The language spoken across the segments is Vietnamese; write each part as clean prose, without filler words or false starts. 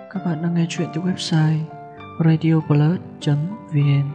Các bạn đang nghe chuyện từ website radioplus.vn.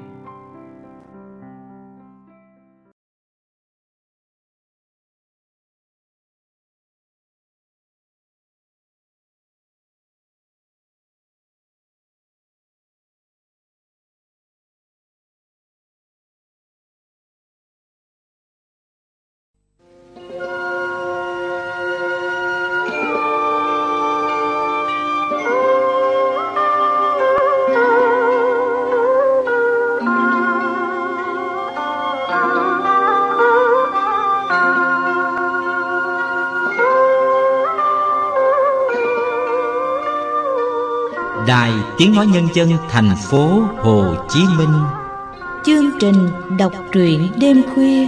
Đài Tiếng Nói Nhân dân thành phố Hồ Chí Minh. Chương trình đọc truyện đêm khuya.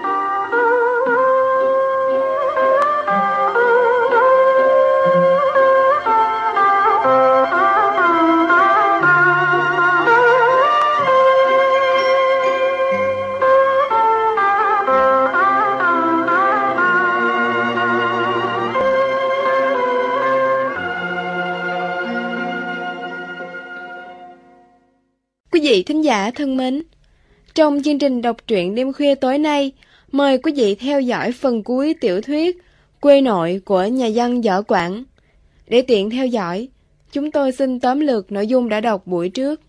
Quý vị thính giả thân mến, trong chương trình đọc truyện đêm khuya tối nay, mời quý vị theo dõi phần cuối tiểu thuyết Quê nội của nhà văn Võ Quảng. Để tiện theo dõi, chúng tôi xin tóm lược nội dung đã đọc buổi trước.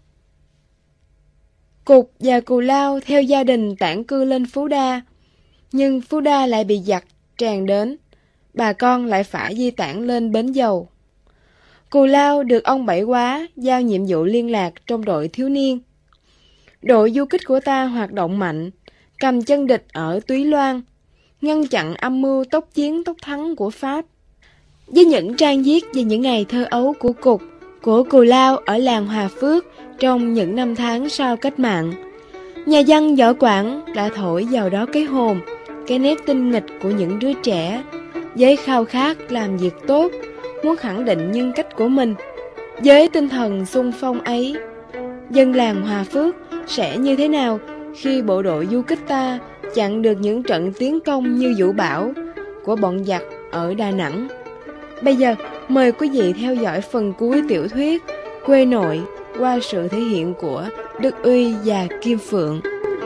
Cục và Cù Lao theo gia đình tản cư lên Phú Đa, nhưng Phú Đa lại bị giặc tràn đến, bà con lại phải di tản lên Bến Dầu. Cù Lao được ông Bảy Quá giao nhiệm vụ liên lạc trong đội thiếu niên. Đội du kích của ta hoạt động mạnh, cầm chân địch ở Túy Loan, ngăn chặn âm mưu tốc chiến tốc thắng của Pháp. Với những trang viết về những ngày thơ ấu của Cục, của Cù Lao ở làng Hòa Phước trong những năm tháng sau cách mạng, nhà văn Võ Quảng đã thổi vào đó cái hồn, cái nét tinh nghịch của những đứa trẻ, với khao khát làm việc tốt, muốn khẳng định nhân cách của mình. Với tinh thần xung phong ấy, dân làng Hòa Phước sẽ như thế nào khi bộ đội du kích ta chặn được những trận tiến công như vũ bão của bọn giặc ở Đà Nẵng? Bây giờ, mời quý vị theo dõi phần cuối tiểu thuyết Quê nội qua sự thể hiện của Đức Uy và Kim Phượng.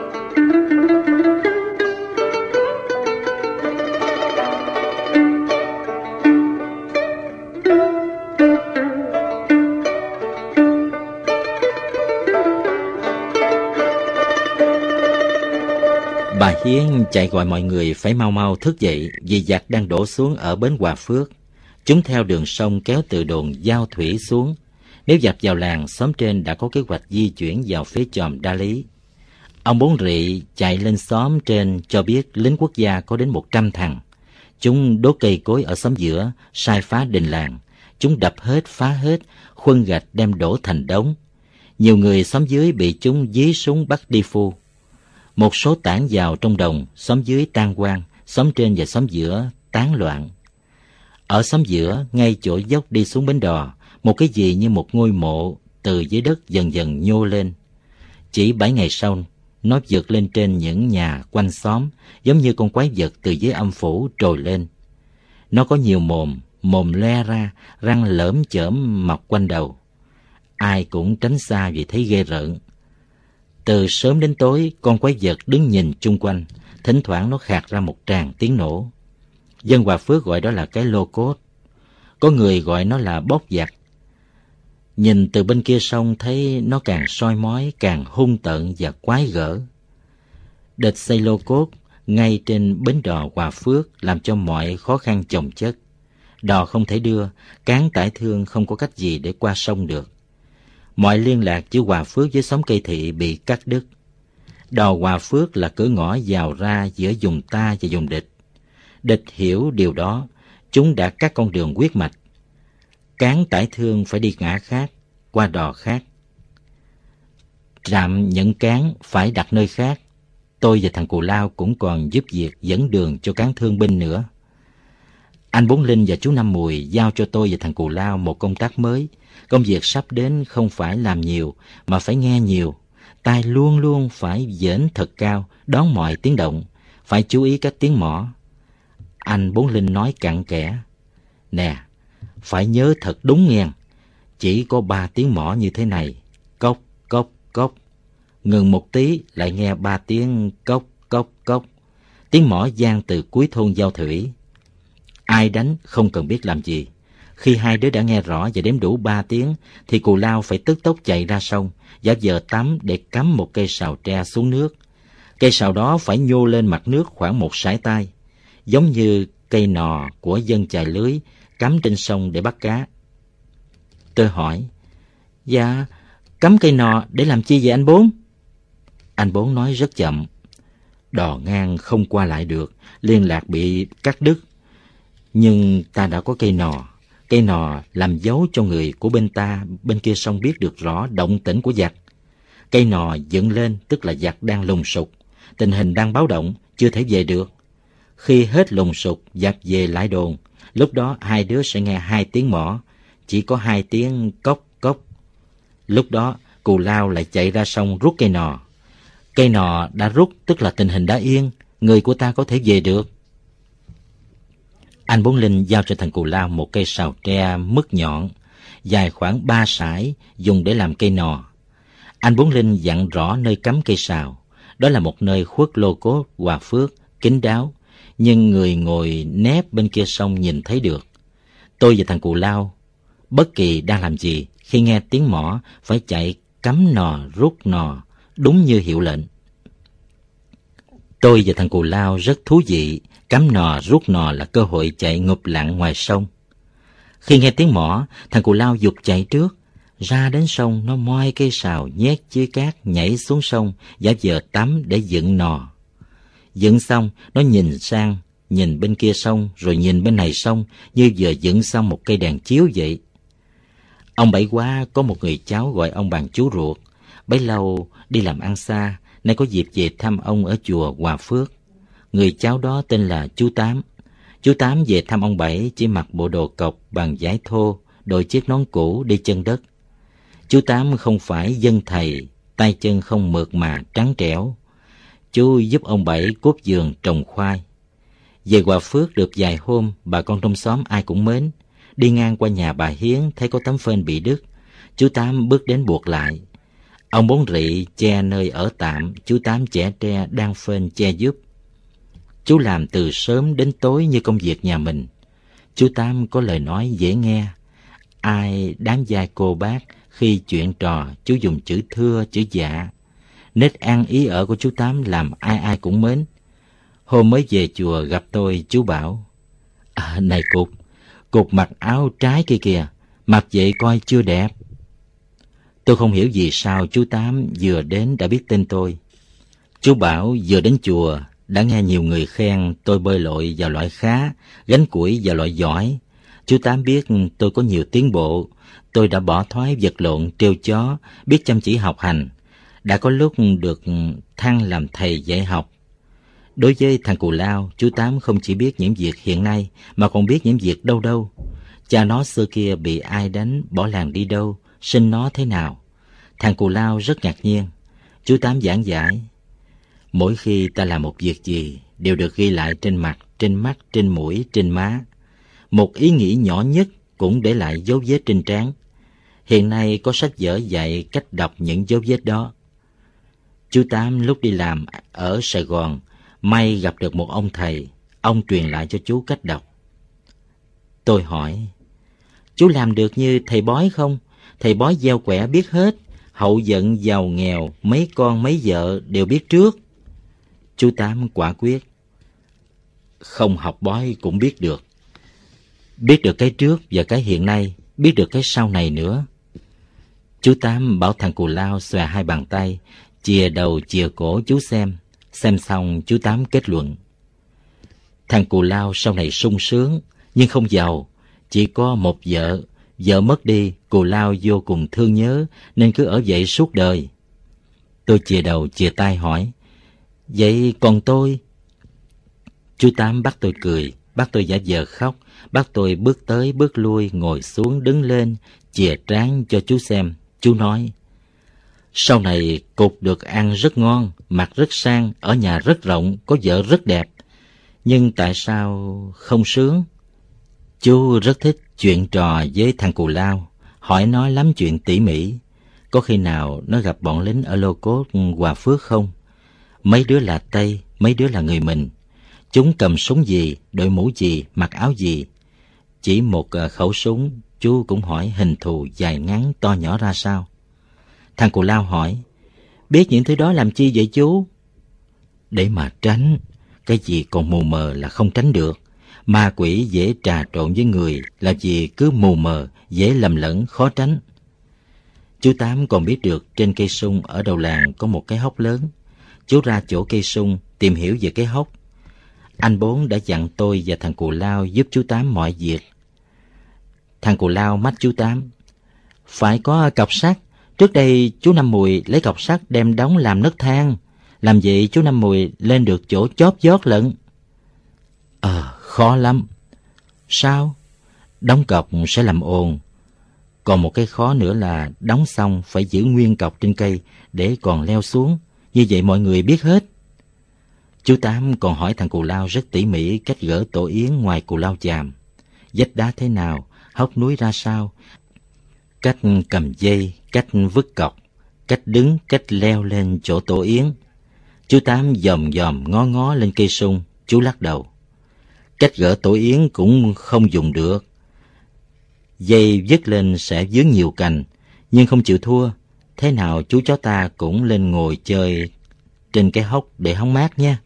Bà Hiến chạy gọi mọi người phải mau mau thức dậy vì giặc đang đổ xuống ở bến Hòa Phước. Chúng theo đường sông kéo từ đồn Giao Thủy xuống. Nếu giặc vào làng, xóm trên đã có kế hoạch di chuyển vào phía chòm Đa Lý. Ông Bốn Rị chạy lên xóm trên cho biết lính quốc gia có đến 100 thằng. Chúng đốt cây cối ở xóm giữa, sai phá đình làng. Chúng đập hết, phá hết, khuân gạch đem đổ thành đống. Nhiều người xóm dưới bị chúng dí súng bắt đi phu. Một số tản vào trong đồng, xóm dưới tan hoang, xóm trên và xóm giữa tán loạn. Ở xóm giữa, ngay chỗ dốc đi xuống bến đò, một cái gì như một ngôi mộ từ dưới đất dần dần nhô lên. Chỉ 7 ngày sau, nó vượt lên trên những nhà quanh xóm, giống như con quái vật từ dưới âm phủ trồi lên. Nó có nhiều mồm le ra, răng lởm chởm mọc quanh đầu. Ai cũng tránh xa vì thấy ghê rợn. Từ sớm đến tối, con quái vật đứng nhìn chung quanh, thỉnh thoảng nó khạc ra một tràng tiếng nổ. Dân Hòa Phước gọi đó là cái lô cốt, có người gọi nó là bóp giặc. Nhìn từ bên kia sông thấy nó càng soi mói, càng hung tợn và quái gở. Địch xây lô cốt ngay trên bến đò Hòa Phước làm cho mọi khó khăn chồng chất. Đò không thể đưa, cán tải thương không có cách gì để qua sông được. Mọi liên lạc giữa Hòa Phước với xóm Cây Thị bị cắt đứt. Đò Hòa Phước là cửa ngõ vào ra giữa vùng ta và vùng địch. Địch hiểu điều đó, chúng đã cắt con đường huyết mạch. Cán tải thương phải đi ngã khác, qua đò khác. Trạm nhận cán phải đặt nơi khác. Tôi và thằng Cù Lao cũng còn giúp việc dẫn đường cho cán thương binh nữa. Anh Bốn Linh và chú Năm Mùi giao cho tôi và thằng Cù Lao một công tác mới. Công việc sắp đến không phải làm nhiều, mà phải nghe nhiều. Tai luôn luôn phải dễn thật cao, đón mọi tiếng động, phải chú ý các tiếng mõ. Anh Bốn Linh nói cặn kẽ: Nè, phải nhớ thật đúng nghe. chỉ có 3 tiếng mõ như thế này. Cốc, cốc, cốc. Ngừng một tí lại nghe 3 tiếng cốc, cốc, cốc. Tiếng mõ vang từ cuối thôn Giao Thủy. Ai đánh không cần biết làm gì. Khi hai đứa đã nghe rõ và đếm đủ 3 tiếng, thì Cù Lao phải tức tốc chạy ra sông, giả vờ tắm để cắm một cây sào tre xuống nước. Cây sào đó phải nhô lên mặt nước khoảng 1 sải tay, giống như cây nò của dân chài lưới cắm trên sông để bắt cá. Tôi hỏi, dạ, cắm cây nò để làm chi vậy anh Bốn? Anh Bốn nói rất chậm. Đò ngang không qua lại được, liên lạc bị cắt đứt. Nhưng ta đã có cây nò. Cây nò làm dấu cho người của bên ta bên kia sông biết được rõ động tĩnh của giặc. Cây nò dựng lên tức là giặc đang lùng sục, tình hình đang báo động, chưa thể về được. Khi hết lùng sục, giặc về lại đồn, lúc đó hai đứa sẽ nghe 2 tiếng mõ, chỉ có 2 tiếng cốc cốc. Lúc đó Cù Lao lại chạy ra sông rút cây nò. Cây nò đã rút tức là tình hình đã yên, người của ta có thể về được. Anh Bốn Linh giao cho thằng Cù Lao một cây sào tre mứt nhọn, dài khoảng 3 sải, dùng để làm cây nò. Anh Bốn Linh dặn rõ nơi cắm cây sào. Đó là một nơi khuất lô cốt, hòa phước, kín đáo, nhưng người ngồi nép bên kia sông nhìn thấy được. Tôi và thằng Cù Lao, bất kỳ đang làm gì, khi nghe tiếng mõ phải chạy cắm nò rút nò, đúng như hiệu lệnh. Tôi và thằng Cù Lao rất thú vị. Cắm nò rút nò là cơ hội chạy ngụp lặn ngoài sông. Khi nghe tiếng mõ, thằng Cù Lao giục chạy trước. Ra đến sông, nó moi cây sào nhét dưới cát, nhảy xuống sông, giả vờ tắm để dựng nò. Dựng xong, nó nhìn sang, nhìn bên kia sông, rồi nhìn bên này sông, như vừa dựng xong một cây đèn chiếu vậy. Ông Bảy Quá có một người cháu gọi ông bằng chú ruột. Bấy lâu đi làm ăn xa, nay có dịp về thăm ông ở chùa Hòa Phước. Người cháu đó tên là chú Tám. Chú Tám về thăm ông Bảy chỉ mặc bộ đồ cộc bằng vải thô, đội chiếc nón cũ đi chân đất. Chú Tám không phải dân thầy, tay chân không mượt mà trắng trẻo. Chú giúp ông Bảy cốt vườn trồng khoai. Về Hòa Phước được vài hôm, bà con trong xóm ai cũng mến. Đi ngang qua nhà bà Hiến thấy có tấm phên bị đứt, chú Tám bước đến buộc lại. Ông Bốn Rị che nơi ở tạm, chú Tám chẻ tre đang phên che giúp. Chú làm từ sớm đến tối như công việc nhà mình. Chú Tám có lời nói dễ nghe. Ai đáng vai cô bác, khi chuyện trò chú dùng chữ thưa, chữ dạ. Nết ăn ý ở của chú Tám làm ai ai cũng mến. Hôm mới về chùa gặp tôi, chú bảo, này Cục mặc áo trái kia kìa, mặc vậy coi chưa đẹp. Tôi không hiểu vì sao chú Tám vừa đến đã biết tên tôi. Chú bảo vừa đến chùa đã nghe nhiều người khen tôi bơi lội vào loại khá, gánh củi vào loại giỏi. Chú Tám biết tôi có nhiều tiến bộ, tôi đã bỏ thói vật lộn trêu chó, biết chăm chỉ học hành, đã có lúc được thăng làm thầy dạy học. Đối với thằng Cù Lao, chú Tám không chỉ biết những việc hiện nay mà còn biết những việc đâu đâu. Cha nó xưa kia bị ai đánh, bỏ làng đi đâu, sinh nó thế nào. Thằng Cù Lao rất ngạc nhiên. Chú Tám giảng giải, mỗi khi ta làm một việc gì đều được ghi lại trên mặt, trên mắt, trên mũi, trên má. Một ý nghĩ nhỏ nhất cũng để lại dấu vết trên trán. Hiện nay có sách vở dạy cách đọc những dấu vết đó. Chú Tám lúc đi làm ở Sài Gòn may gặp được một ông thầy, ông truyền lại cho chú cách đọc. Tôi hỏi, chú làm được như thầy Bói không? Thầy Bói gieo quẻ biết hết, hậu vận giàu nghèo, mấy con mấy vợ đều biết trước. Chú Tám quả quyết, không học bói cũng biết được. Biết được cái trước và cái hiện nay, biết được cái sau này nữa. Chú Tám bảo thằng Cù Lao xòe 2 bàn tay, chìa đầu chìa cổ chú xem. Xem xong chú Tám kết luận, thằng Cù Lao sau này sung sướng nhưng không giàu, chỉ có một vợ. Vợ mất đi, Cù Lao vô cùng thương nhớ nên cứ ở vậy suốt đời. Tôi chìa đầu chìa tay hỏi, vậy còn tôi? Chú Tám bắt tôi cười, bắt tôi giả vờ khóc, bắt tôi bước tới bước lui, ngồi xuống đứng lên, chìa trán cho chú xem. Chú nói, sau này Cục được ăn rất ngon, mặc rất sang, ở nhà rất rộng, có vợ rất đẹp. Nhưng tại sao không sướng? Chú rất thích chuyện trò với thằng Cù Lao. hỏi nó lắm chuyện tỉ mỉ. Có khi nào nó gặp bọn lính ở Lô Cốt, Hòa Phước không? Mấy đứa là Tây, mấy đứa là người mình. Chúng cầm súng gì, đội mũ gì, mặc áo gì? Chỉ một khẩu súng, chú cũng hỏi hình thù dài ngắn to nhỏ ra sao. Thằng Cù Lao hỏi, biết những thứ đó làm chi vậy chú? Để mà tránh, cái gì còn mù mờ là không tránh được. Ma quỷ dễ trà trộn với người là vì cứ mù mờ, dễ lầm lẫn, khó tránh. Chú Tám còn biết được trên cây sung ở đầu làng có một cái hốc lớn. Chú ra chỗ cây sung tìm hiểu về cái hốc. Anh Bốn đã dặn tôi và thằng Cù Lao giúp chú Tám mọi việc. Thằng Cù Lao mách chú Tám, phải có cọc sắt. Trước đây chú Năm Mùi lấy cọc sắt đem đóng làm nấc thang. Làm vậy chú Năm Mùi lên được chỗ chóp vót lận. Khó lắm. Sao? Đóng cọc sẽ làm ồn. Còn một cái khó nữa là đóng xong phải giữ nguyên cọc trên cây để còn leo xuống. Như vậy mọi người biết hết. Chú Tám còn hỏi thằng Cù Lao rất tỉ mỉ cách gỡ tổ yến ngoài Cù Lao Chàm. Vách đá thế nào, hốc núi ra sao, cách cầm dây, cách vứt cọc, cách đứng, cách leo lên chỗ tổ yến. Chú Tám dòm dòm ngó ngó lên cây sung, chú lắc đầu. Cách gỡ tổ yến cũng không dùng được. Dây vứt lên sẽ vướng nhiều cành, nhưng không chịu thua. Thế nào chú chó ta cũng lên ngồi chơi trên cái hốc để hóng mát nha.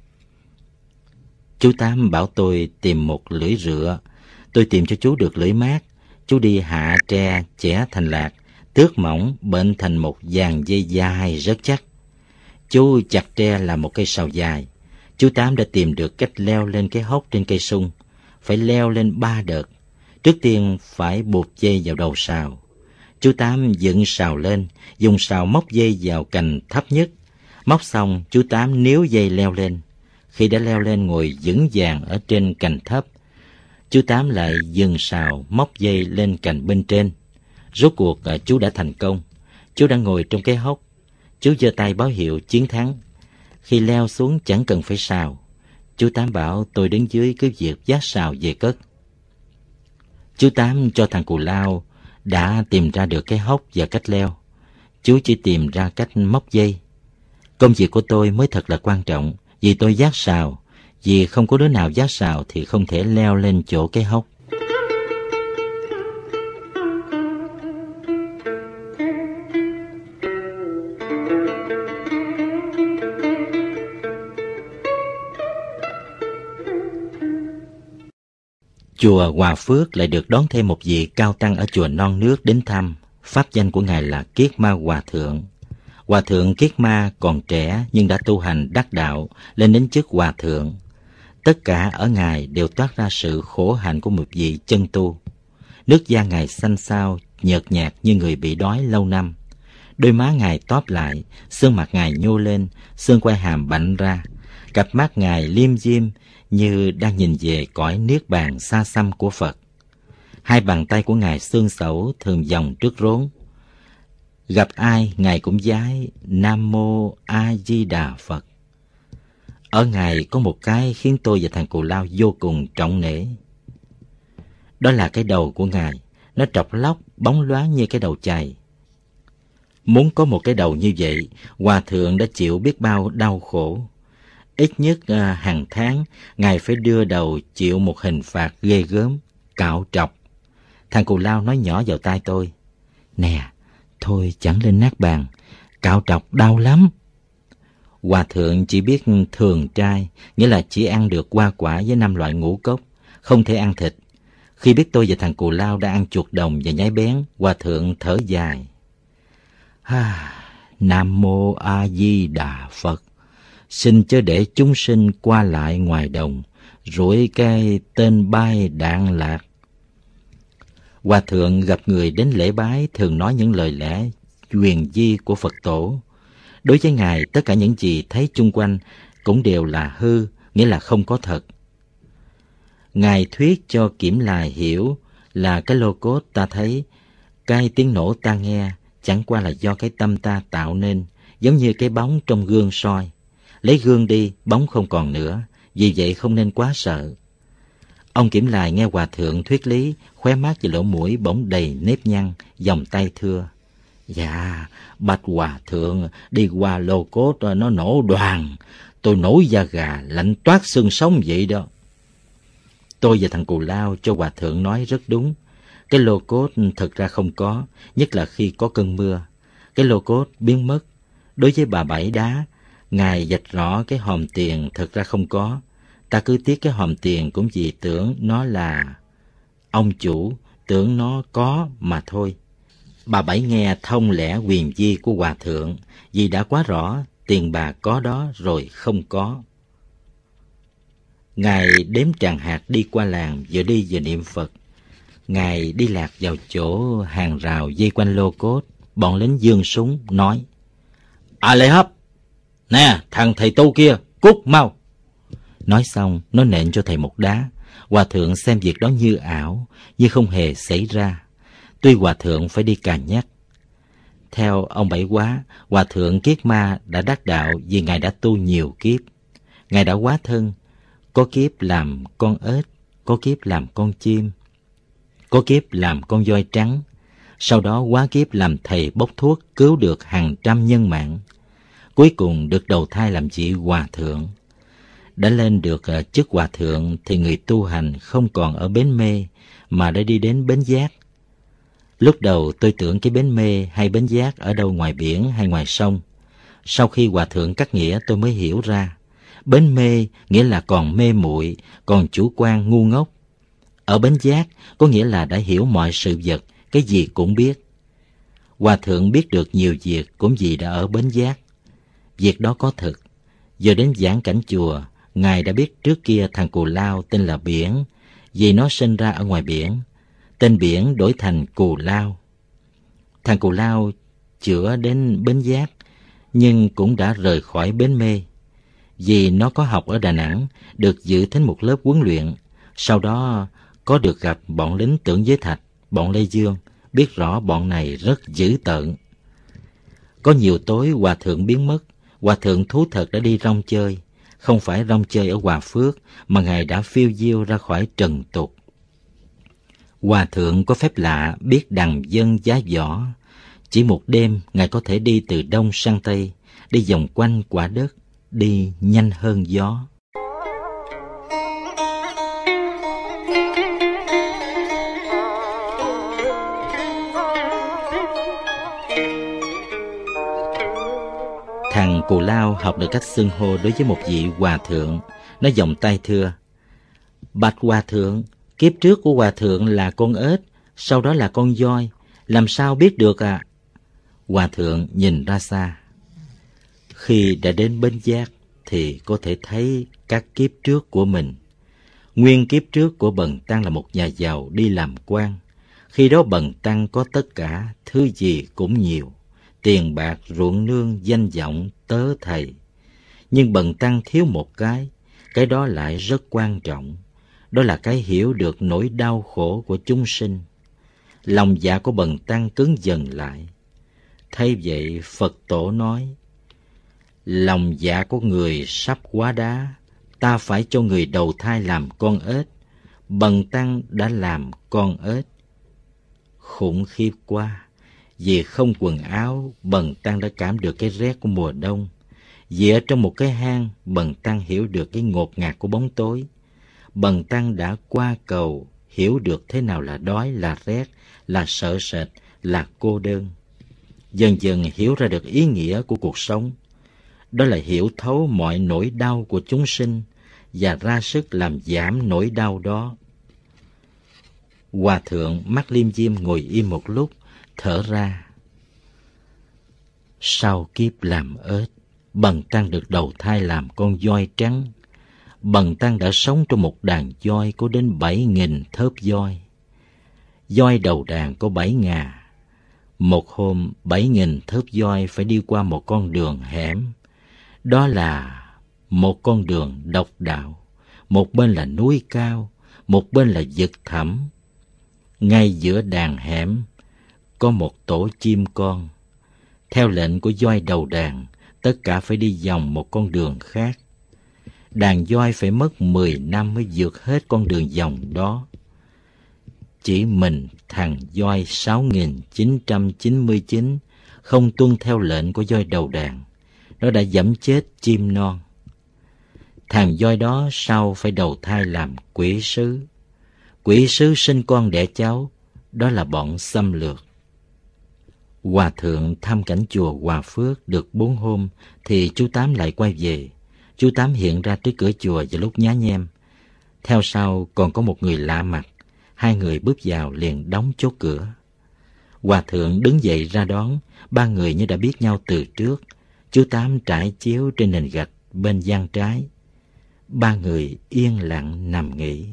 Chú Tám bảo tôi tìm một lưỡi rựa. Tôi tìm cho chú được lưỡi mát. Chú đi hạ tre, chẻ thành lạc, tước mỏng, bệnh thành một dàn dây dài rất chắc. Chú chặt tre làm một cây sào dài. Chú Tám đã tìm được cách leo lên cái hốc trên cây sung. Phải leo lên 3 đợt. Trước tiên phải buộc dây vào đầu sào. Chú Tám dựng sào lên, dùng sào móc dây vào cành thấp nhất. Móc xong, chú Tám níu dây leo lên. Khi đã leo lên ngồi vững vàng ở trên cành thấp, chú Tám lại dừng sào móc dây lên cành bên trên. Rốt cuộc chú đã thành công. Chú đã ngồi trong cái hốc. Chú giơ tay báo hiệu chiến thắng. Khi leo xuống chẳng cần phải sào. Chú Tám bảo tôi đứng dưới cứ việc vác sào về cất. Chú Tám cho thằng Cù Lao đã tìm ra được cái hốc và cách leo. Chú chỉ tìm ra cách móc dây. Công việc của tôi mới thật là quan trọng, vì tôi vác sào. Vì không có đứa nào vác sào thì không thể leo lên chỗ cái hốc. Chùa Hòa Phước lại được đón thêm một vị cao tăng ở chùa Non Nước đến thăm. Pháp danh của ngài là Kiết Ma Hòa Thượng. Hòa Thượng Kiết Ma còn trẻ nhưng đã tu hành đắc đạo, lên đến chức Hòa Thượng. Tất cả ở ngài đều toát ra sự khổ hạnh của một vị chân tu. Nước da ngài xanh xao, nhợt nhạt như người bị đói lâu năm. Đôi má ngài tóp lại, xương mặt ngài nhô lên, xương quai hàm bạnh ra. Cặp mắt ngài liêm diêm như đang nhìn về cõi niết bàn xa xăm của Phật. Hai bàn tay của ngài xương xẩu thường vòng trước rốn. Gặp ai ngài cũng vái Nam Mô A Di Đà Phật. Ở ngài có một cái khiến tôi và thằng Cù Lao vô cùng trọng nể. Đó là cái đầu của ngài. Nó trọc lóc bóng loáng như cái đầu chày. Muốn có một cái đầu như vậy, Hòa Thượng đã chịu biết bao đau khổ. Ít nhất hàng tháng, ngài phải đưa đầu chịu một hình phạt ghê gớm, cạo trọc. Thằng Cù Lao nói nhỏ vào tai tôi, nè, thôi chẳng lên nát bàn, cạo trọc đau lắm. Hòa Thượng chỉ biết thường trai, nghĩa là chỉ ăn được hoa quả với 5 loại ngũ cốc, không thể ăn thịt. Khi biết tôi và thằng Cù Lao đã ăn chuột đồng và nhái bén, Hòa Thượng thở dài. Nam Mô A Di Đà Phật. Xin chớ để chúng sinh qua lại ngoài đồng, rủi cái tên bay đạn lạc. Hòa Thượng gặp người đến lễ bái thường nói những lời lẽ huyền di của Phật tổ. Đối với ngài, tất cả những gì thấy chung quanh cũng đều là hư, nghĩa là không có thật. Ngài thuyết cho Kiểm Lài hiểu là cái lô cốt ta thấy, cái tiếng nổ ta nghe, chẳng qua là do cái tâm ta tạo nên, giống như cái bóng trong gương soi. Lấy gương đi, bóng không còn nữa, vì vậy không nên quá sợ. Ông Kiểm Lài nghe hòa thượng thuyết lý, khóe mắt và lỗ mũi bỗng đầy nếp nhăn, vòng tay thưa: Dạ, bạch hòa thượng, đi qua Lô Cốt nó nổ đoàng, tôi nổi da gà, lạnh toát xương sống vậy đó. Tôi và thằng Cù Lao cho hòa thượng nói rất đúng. Cái Lô Cốt thật ra không có, nhất là khi có cơn mưa. Cái Lô Cốt biến mất. Đối với bà Bảy Đá, Ngài vạch rõ cái hòm tiền thật ra không có. Ta cứ tiếc cái hòm tiền cũng vì tưởng nó là ông chủ, tưởng nó có mà thôi. Bà Bảy nghe thông lẽ huyền vi của hòa thượng, vì đã quá rõ tiền bà có đó rồi không có. Ngài đếm tràng hạt đi qua làng, vừa đi vừa niệm Phật. Ngài đi lạc vào chỗ hàng rào dây quanh Lô Cốt. Bọn lính giương súng nói: À Lệ Hấp, nè thằng thầy tu kia, cút mau. Nói xong nó nện cho thầy một đá. Hòa thượng xem việc đó như ảo, như không hề xảy ra. Tuy hòa thượng phải đi cà nhắc. Theo ông Bảy Quá, hòa thượng Kiết Ma đã đắc đạo vì Ngài đã tu nhiều kiếp. Ngài đã hóa thân, có kiếp làm con ếch, có kiếp làm con chim, có kiếp làm con voi trắng. Sau đó hóa kiếp làm thầy bốc thuốc cứu được hàng trăm nhân mạng. Cuối cùng được đầu thai làm vị hòa thượng. Đã lên được chức hòa thượng thì người tu hành không còn ở bến Mê mà đã đi đến bến Giác. Lúc đầu tôi tưởng cái bến Mê hay bến Giác ở đâu ngoài biển hay ngoài sông. Sau khi hòa thượng cắt nghĩa tôi mới hiểu ra. Bến Mê nghĩa là còn mê muội, còn chủ quan ngu ngốc. Ở bến Giác có nghĩa là đã hiểu mọi sự vật, cái gì cũng biết. Hòa thượng biết được nhiều việc cũng vì đã ở bến Giác. Việc đó có thực. Giờ đến giảng cảnh chùa, Ngài đã biết trước kia thằng Cù Lao tên là Biển, vì nó sinh ra ở ngoài biển. Tên Biển đổi thành Cù Lao. Thằng Cù Lao chữa đến bến Giác, nhưng cũng đã rời khỏi bến Mê. Vì nó có học ở Đà Nẵng, được dự thính một lớp huấn luyện. Sau đó có được gặp bọn lính Tưởng Giới Thạch, bọn Lê Dương, biết rõ bọn này rất dữ tợn. Có nhiều tối hòa thượng biến mất. Hòa thượng thú thật đã đi rong chơi. Không phải rong chơi ở Hòa Phước, mà Ngài đã phiêu diêu ra khỏi trần tục. Hòa thượng có phép lạ biết đằng dân giá võ. Chỉ một đêm Ngài có thể đi từ đông sang tây, đi vòng quanh quả đất, đi nhanh hơn gió. Thằng Cù Lao học được cách xưng hô đối với một vị hòa thượng. Nó vòng tay thưa: Bạch hòa thượng, kiếp trước của hòa thượng là con ếch, sau đó là con voi, làm sao biết được à? Hòa thượng nhìn ra xa. Khi đã đến bến Giác thì có thể thấy các kiếp trước của mình. Nguyên kiếp trước của Bần Tăng là một nhà giàu đi làm quan. Khi đó Bần Tăng có tất cả, thứ gì cũng nhiều: tiền bạc, ruộng nương, danh vọng, tớ thầy. Nhưng Bần Tăng thiếu một cái đó lại rất quan trọng. Đó là cái hiểu được nỗi đau khổ của chúng sinh. Lòng dạ của Bần Tăng cứng dần lại. Thay vậy Phật Tổ nói: Lòng dạ của người sắp hóa đá, ta phải cho người đầu thai làm con ếch. Bần Tăng đã làm con ếch. Khủng khiếp quá. Vì không quần áo, Bần Tăng đã cảm được cái rét của mùa đông. Vì ở trong một cái hang, Bần Tăng hiểu được cái ngột ngạt của bóng tối. Bần Tăng đã qua cầu, hiểu được thế nào là đói, là rét, là sợ sệt, là cô đơn. Dần dần hiểu ra được ý nghĩa của cuộc sống. Đó là hiểu thấu mọi nỗi đau của chúng sinh và ra sức làm giảm nỗi đau đó. Hòa thượng mắt liêm diêm ngồi im một lúc, thở ra. Sau kiếp làm ếch, Bần Tăng được đầu thai làm con voi trắng. Bần Tăng đã sống trong một đàn voi có đến 7.000 thớp voi. Voi đầu đàn có 7 ngà. Một hôm 7.000 thớp voi phải đi qua một con đường hẻm. Đó là một con đường độc đạo. Một bên là núi cao, một bên là vực thẳm. Ngay giữa đàn hẻm có một tổ chim con. Theo lệnh của voi đầu đàn, tất cả phải đi vòng một con đường khác. đàn voi phải mất 10 năm mới vượt hết con đường vòng đó. Chỉ mình thằng voi 6.999 không tuân theo lệnh của voi đầu đàn, nó đã giẫm chết chim non. Thằng voi đó sau phải đầu thai làm quỷ sứ. Quỷ sứ sinh con đẻ cháu, đó là bọn xâm lược. Hòa thượng thăm cảnh chùa Hòa Phước được 4 hôm thì chú Tám lại quay về. Chú Tám hiện ra trước cửa chùa vào lúc nhá nhem. Theo sau còn có một người lạ mặt. Hai người bước vào liền đóng chốt cửa. Hòa thượng đứng dậy ra đón. Ba người như đã biết nhau từ trước. Chú Tám trải chiếu trên nền gạch bên gian trái. Ba người yên lặng nằm nghỉ.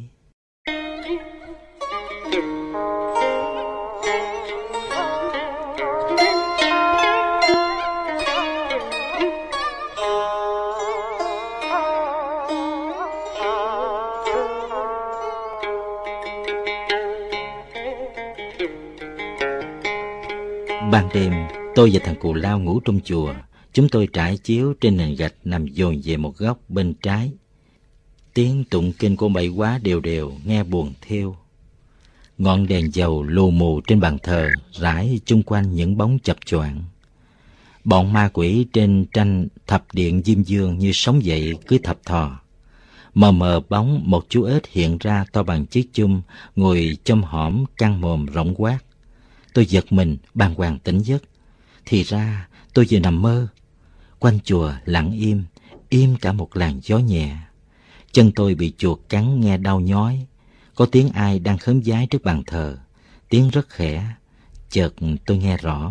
Ban đêm, tôi và thằng Cù Lao ngủ trong chùa. Chúng tôi trải chiếu trên nền gạch nằm dồn về một góc bên trái. Tiếng tụng kinh của Bảy Quá đều đều nghe buồn thiêu. Ngọn đèn dầu lù mù trên bàn thờ rải chung quanh những bóng chập choạng. Bọn ma quỷ trên tranh thập điện Diêm Dương như sống dậy cứ thập thò. Mờ mờ bóng một chú ếch hiện ra to bằng chiếc chum, ngồi chom hõm căng mồm rỗng quát. Tôi giật mình, bàng hoàng tỉnh giấc. Thì ra tôi vừa nằm mơ. Quanh chùa lặng im, im cả một làn gió nhẹ. Chân tôi bị chuột cắn nghe đau nhói. Có tiếng ai đang khấn vái trước bàn thờ. Tiếng rất khẽ. Chợt tôi nghe rõ.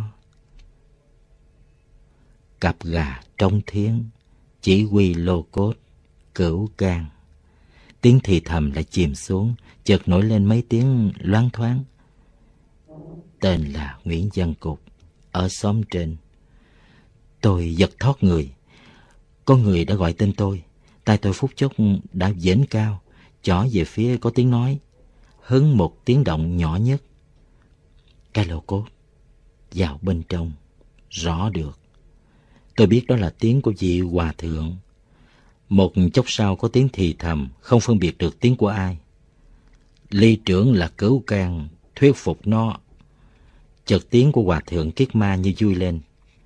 Cặp gà trống thiến, chỉ huy lô cốt, cửu can. Tiếng thì thầm lại chìm xuống, chợt nổi lên mấy tiếng loáng thoáng. Tên là Nguyễn Văn Cục, ở xóm trên. Tôi giật thót người. Có người đã gọi tên tôi. Tai tôi phút chốc đã vểnh cao, chỏ về phía có tiếng nói. Hứng một tiếng động nhỏ nhất. Cái lô cốt. Vào bên trong, rõ được. Tôi biết đó là tiếng của vị hòa thượng. Một chốc sau có tiếng thì thầm, không phân biệt được tiếng của ai. Ly trưởng là cửu can, thuyết phục nó. Chợt tiếng của hòa thượng Kiết Ma như vui lên.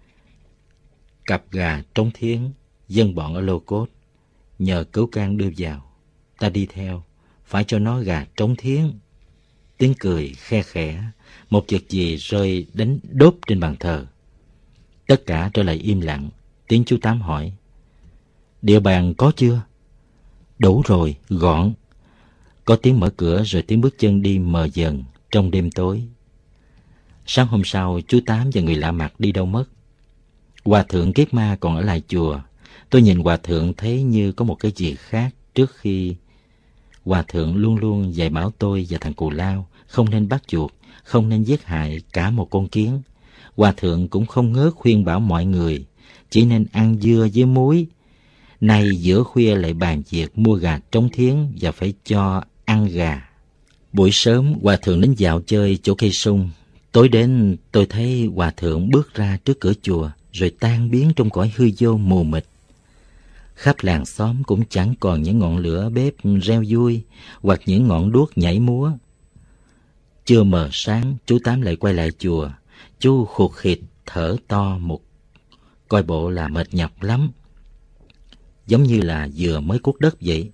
Cặp gà trống thiến, dân bọn ở lô cốt. Nhờ cửu can đưa vào. Ta đi theo, phải cho nó gà trống thiến. Tiếng cười khe khẽ, một vật gì rơi đánh đốp trên bàn thờ. Tất cả trở lại im lặng. Tiếng chú Tám hỏi. Địa bàn có chưa? Đủ rồi, gọn. Có tiếng mở cửa rồi tiếng bước chân đi mờ dần trong đêm tối. Sáng hôm sau, chú Tám và người lạ mặt đi đâu mất. Hòa thượng Kiết Ma còn ở lại chùa. Tôi nhìn hòa thượng thấy như có một cái gì khác trước khi. Hòa thượng luôn luôn dạy bảo tôi và thằng Cù Lao không nên bắt chuột, không nên giết hại cả một con kiến. Hòa thượng cũng không ngớt khuyên bảo mọi người chỉ nên ăn dưa với muối. Nay giữa khuya lại bàn việc mua gà trống thiến và phải cho ăn gà. Buổi sớm hòa thượng đến dạo chơi chỗ cây sung. Tối đến tôi thấy hòa thượng bước ra trước cửa chùa rồi tan biến trong cõi hư vô mù mịt. Khắp làng xóm cũng chẳng còn những ngọn lửa bếp reo vui hoặc những ngọn đuốc nhảy múa. Chưa mờ sáng, chú Tám lại quay lại chùa. Chú khụt khịt thở to một, coi bộ là mệt nhọc lắm, giống như là vừa mới cuốc đất vậy.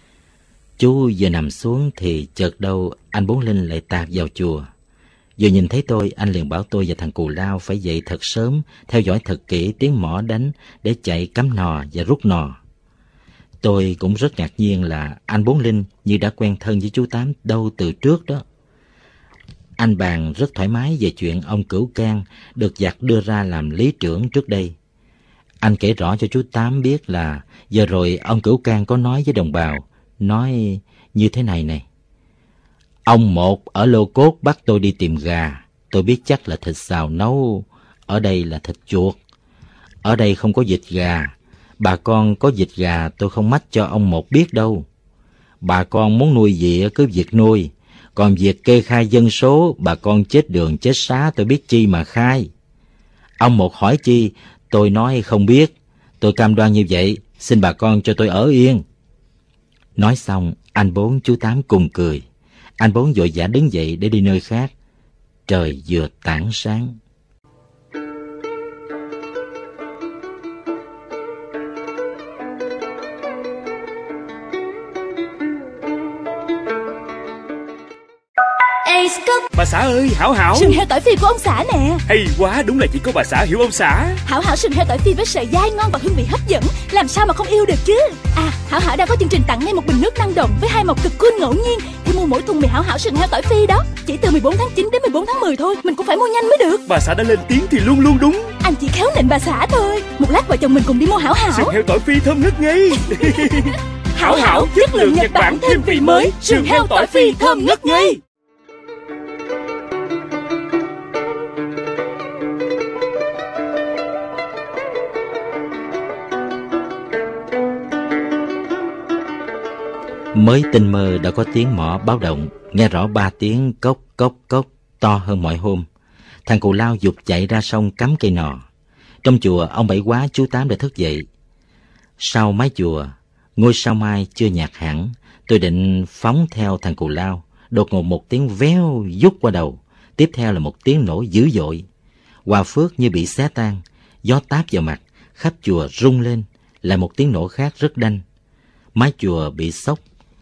Chú vừa nằm xuống thì chợt đâu anh Bốn Linh lại tạt vào chùa. Vừa nhìn thấy tôi, anh liền bảo tôi và thằng Cù Lao phải dậy thật sớm, theo dõi thật kỹ tiếng mõ đánh để chạy cắm nò và rút nò. Tôi cũng rất ngạc nhiên là anh Bốn Linh như đã quen thân với chú Tám đâu từ trước đó. Anh bàn rất thoải mái về chuyện ông Cửu Can được giặc đưa ra làm lý trưởng trước đây. Anh kể rõ cho chú Tám biết là giờ rồi ông Cửu Can có nói với đồng bào, nói như thế này này. Ông một ở Lô Cốt bắt tôi đi tìm gà, tôi biết chắc là thịt xào nấu, ở đây là thịt chuột. Ở đây không có vịt gà, bà con có vịt gà tôi không mách cho ông một biết đâu. Bà con muốn nuôi gì cứ việc nuôi, còn việc kê khai dân số, bà con chết đường chết xá tôi biết chi mà khai. Ông một hỏi chi, tôi nói không biết, tôi cam đoan như vậy, xin bà con cho tôi ở yên. Nói xong, anh Bốn chú Tám cùng cười. Anh Bốn vội vã đứng dậy để đi nơi khác. Trời vừa tảng sáng. Bà xã ơi, Hảo Hảo, sừng heo tỏi phi của ông xã nè. hay quá, đúng là chỉ có bà xã hiểu ông xã. Hảo Hảo sừng heo tỏi phi với sợi dai ngon và hương vị hấp dẫn, làm sao mà không yêu được chứ. À, Hảo Hảo đang có chương trình tặng ngay một bình nước năng động với 2 màu cực cool ngẫu nhiên khi mua mỗi thùng mì Hảo Hảo sừng heo tỏi phi đó. Chỉ từ 14 tháng 9 đến 14 tháng 10 thôi, mình cũng phải mua nhanh mới được. Bà xã đã lên tiếng thì luôn luôn đúng. Anh chỉ khéo nịnh bà xã thôi. Một lát vợ chồng mình cùng đi mua Hảo Hảo. Sừng heo tỏi phi thơm ngất ngây. Hảo Hảo chất lượng Nhật Bản thêm vị mới, sừng heo tỏi phi thơm ngất ngây. Mới tinh mơ đã có tiếng mõ báo động, nghe rõ 3 tiếng cốc cốc cốc to hơn mọi hôm. Thằng Cù Lao giục chạy ra sông cắm cây nò. Trong chùa, ông Bảy Quá chú Tám đã thức dậy. Sau mái chùa, ngôi sao mai chưa nhạt hẳn. Tôi định phóng theo thằng Cù Lao. Đột ngột một tiếng véo vút qua đầu. Tiếp theo là một tiếng nổ dữ dội. Hòa Phước như bị xé tan. Gió táp vào mặt, khắp chùa rung lên. Lại một tiếng nổ khác rất đanh. Mái chùa bị xốc.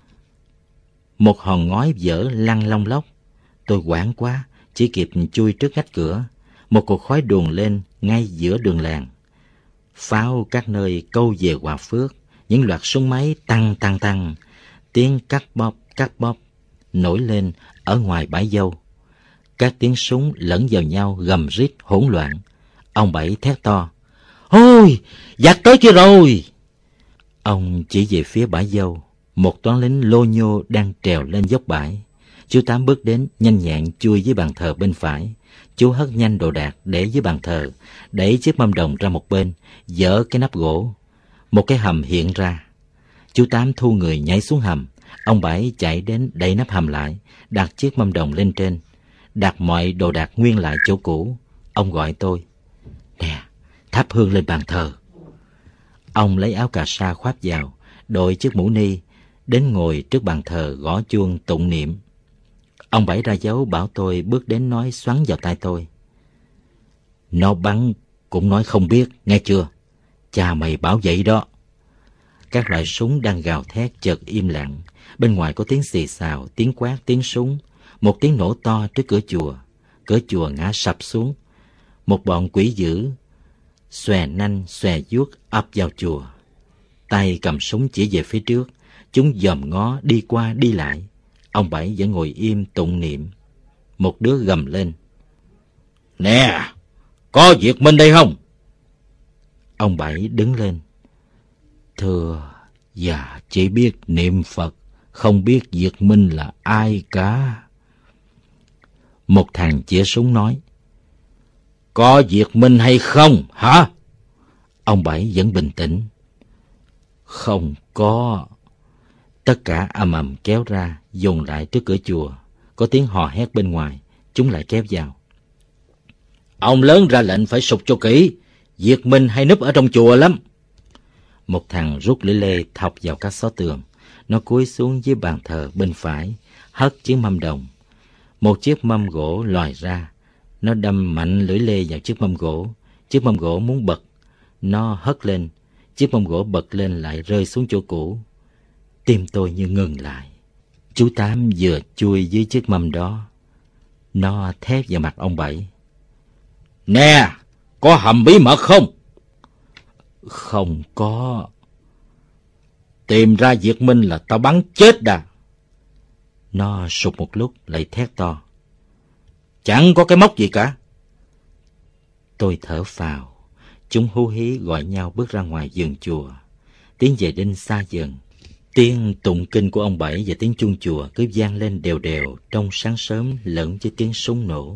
Một hòn ngói vỡ lăn lông lốc. Tôi hoảng quá, chỉ kịp chui trước ngách cửa. Một cột khói đùn lên ngay giữa đường làng. Pháo các nơi câu về Hòa Phước. Những loạt súng máy tăng tăng tăng. Tiếng cắt bóp nổi lên ở ngoài bãi dâu. Các tiếng súng lẫn vào nhau gầm rít hỗn loạn. Ông Bảy thét to: "Ôi, giặc tới kia rồi!" Ông chỉ về phía bãi dâu. Một toán lính lô nhô đang trèo lên dốc bãi. Chú Tám bước đến, nhanh nhẹn chui dưới bàn thờ bên phải. Chú hất nhanh đồ đạc để dưới bàn thờ, đẩy chiếc mâm đồng ra một bên, dỡ cái nắp gỗ. Một cái hầm hiện ra. Chú Tám thu người nhảy xuống hầm. Ông Bảy chạy đến đẩy nắp hầm lại, đặt chiếc mâm đồng lên trên, đặt mọi đồ đạc nguyên lại chỗ cũ. Ông gọi tôi: "Nè, thắp hương lên bàn thờ." Ông lấy áo cà sa khoác vào, đội chiếc mũ ni, đến ngồi trước bàn thờ gõ chuông tụng niệm. Ông Bảy ra dấu bảo tôi bước đến nói xoắn vào tai tôi: "Nó bắn cũng nói không biết, nghe chưa? Cha mày bảo vậy đó." Các loại súng đang gào thét chợt im lặng. Bên ngoài có tiếng xì xào, tiếng quát, tiếng súng. Một tiếng nổ to trước cửa chùa. Cửa chùa ngã sập xuống. Một bọn quỷ dữ xòe nanh xòe vuốt ập vào chùa. Tay cầm súng chỉ về phía trước. Chúng dòm ngó đi qua đi lại. Ông Bảy vẫn ngồi im tụng niệm. Một đứa gầm lên: "Nè, có Việt Minh đây không?" Ông Bảy đứng lên: "Thưa, dạ chỉ biết niệm Phật, không biết Việt Minh là ai cả." Một thằng chĩa súng nói: "Có Việt Minh hay không, hả?" Ông Bảy vẫn bình tĩnh: "Không có." Tất cả ầm ầm kéo ra, dồn lại trước cửa chùa. Có tiếng hò hét bên ngoài, chúng lại kéo vào. "Ông lớn ra lệnh phải sục cho kỹ, Việt Minh hay núp ở trong chùa lắm." Một thằng rút lưỡi lê thọc vào các xó tường. Nó cúi xuống dưới bàn thờ bên phải, hất chiếc mâm đồng. Một chiếc mâm gỗ lòi ra. Nó đâm mạnh lưỡi lê vào chiếc mâm gỗ. Chiếc mâm gỗ muốn bật. Nó hất lên. Chiếc mâm gỗ bật lên lại rơi xuống chỗ cũ. Tim tôi như ngừng lại. Chú Tám vừa chui dưới chiếc mâm đó. Nó thét vào mặt ông Bảy: "Nè, có hầm bí mật không?" "Không có." "Tìm ra Việt Minh là tao bắn chết đà." Nó sụt một lúc lại thét to: "Chẳng có cái móc gì cả." Tôi thở phào. Chúng hú hí gọi nhau bước ra ngoài vườn chùa. Tiếng về đinh xa dần. Tiếng tụng kinh của ông Bảy và tiếng chuông chùa cứ vang lên đều đều trong sáng sớm lẫn với tiếng súng nổ.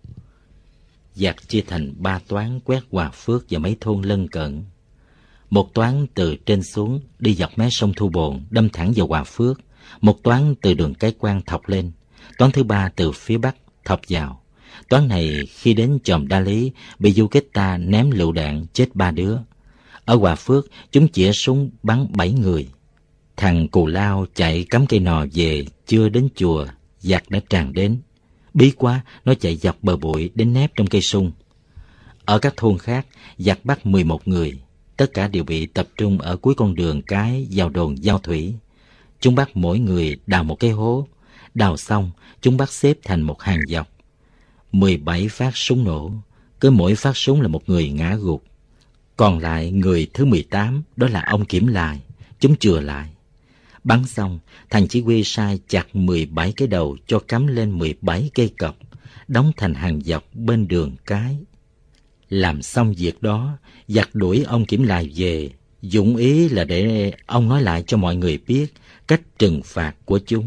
Giặc chia thành 3 toán quét Hòa Phước và mấy thôn lân cận. Một toán từ trên xuống đi dọc mé sông Thu Bồn đâm thẳng vào Hòa Phước. Một toán từ đường Cái Quan thọc lên. Toán thứ 3 từ phía bắc thọc vào. Toán này khi đến chòm Đa Lý bị du kích ta ném lựu đạn chết 3 đứa. Ở Hòa Phước chúng chĩa súng bắn 7 người. Thằng cù lao chạy cắm cây nò về, chưa đến chùa, giặc đã tràn đến. Bí quá, nó chạy dọc bờ bụi đến nép trong cây sung. Ở các thôn khác, giặc bắt 11 người. Tất cả đều bị tập trung ở cuối con đường cái vào đồn Giao Thủy. Chúng bắt mỗi người đào một cái hố. Đào xong, chúng bắt xếp thành một hàng dọc. 17 phát súng nổ, cứ mỗi phát súng là một người ngã gục. Còn lại người thứ 18, đó là ông Kiểm Lài. Chúng chừa lại. Bắn xong, thằng chỉ huy sai chặt 17 cái đầu cho cắm lên 17 cây cọc, đóng thành hàng dọc bên đường cái. Làm xong việc đó, giặc đuổi ông Kiểm Lài về, dụng ý là để ông nói lại cho mọi người biết cách trừng phạt của chúng.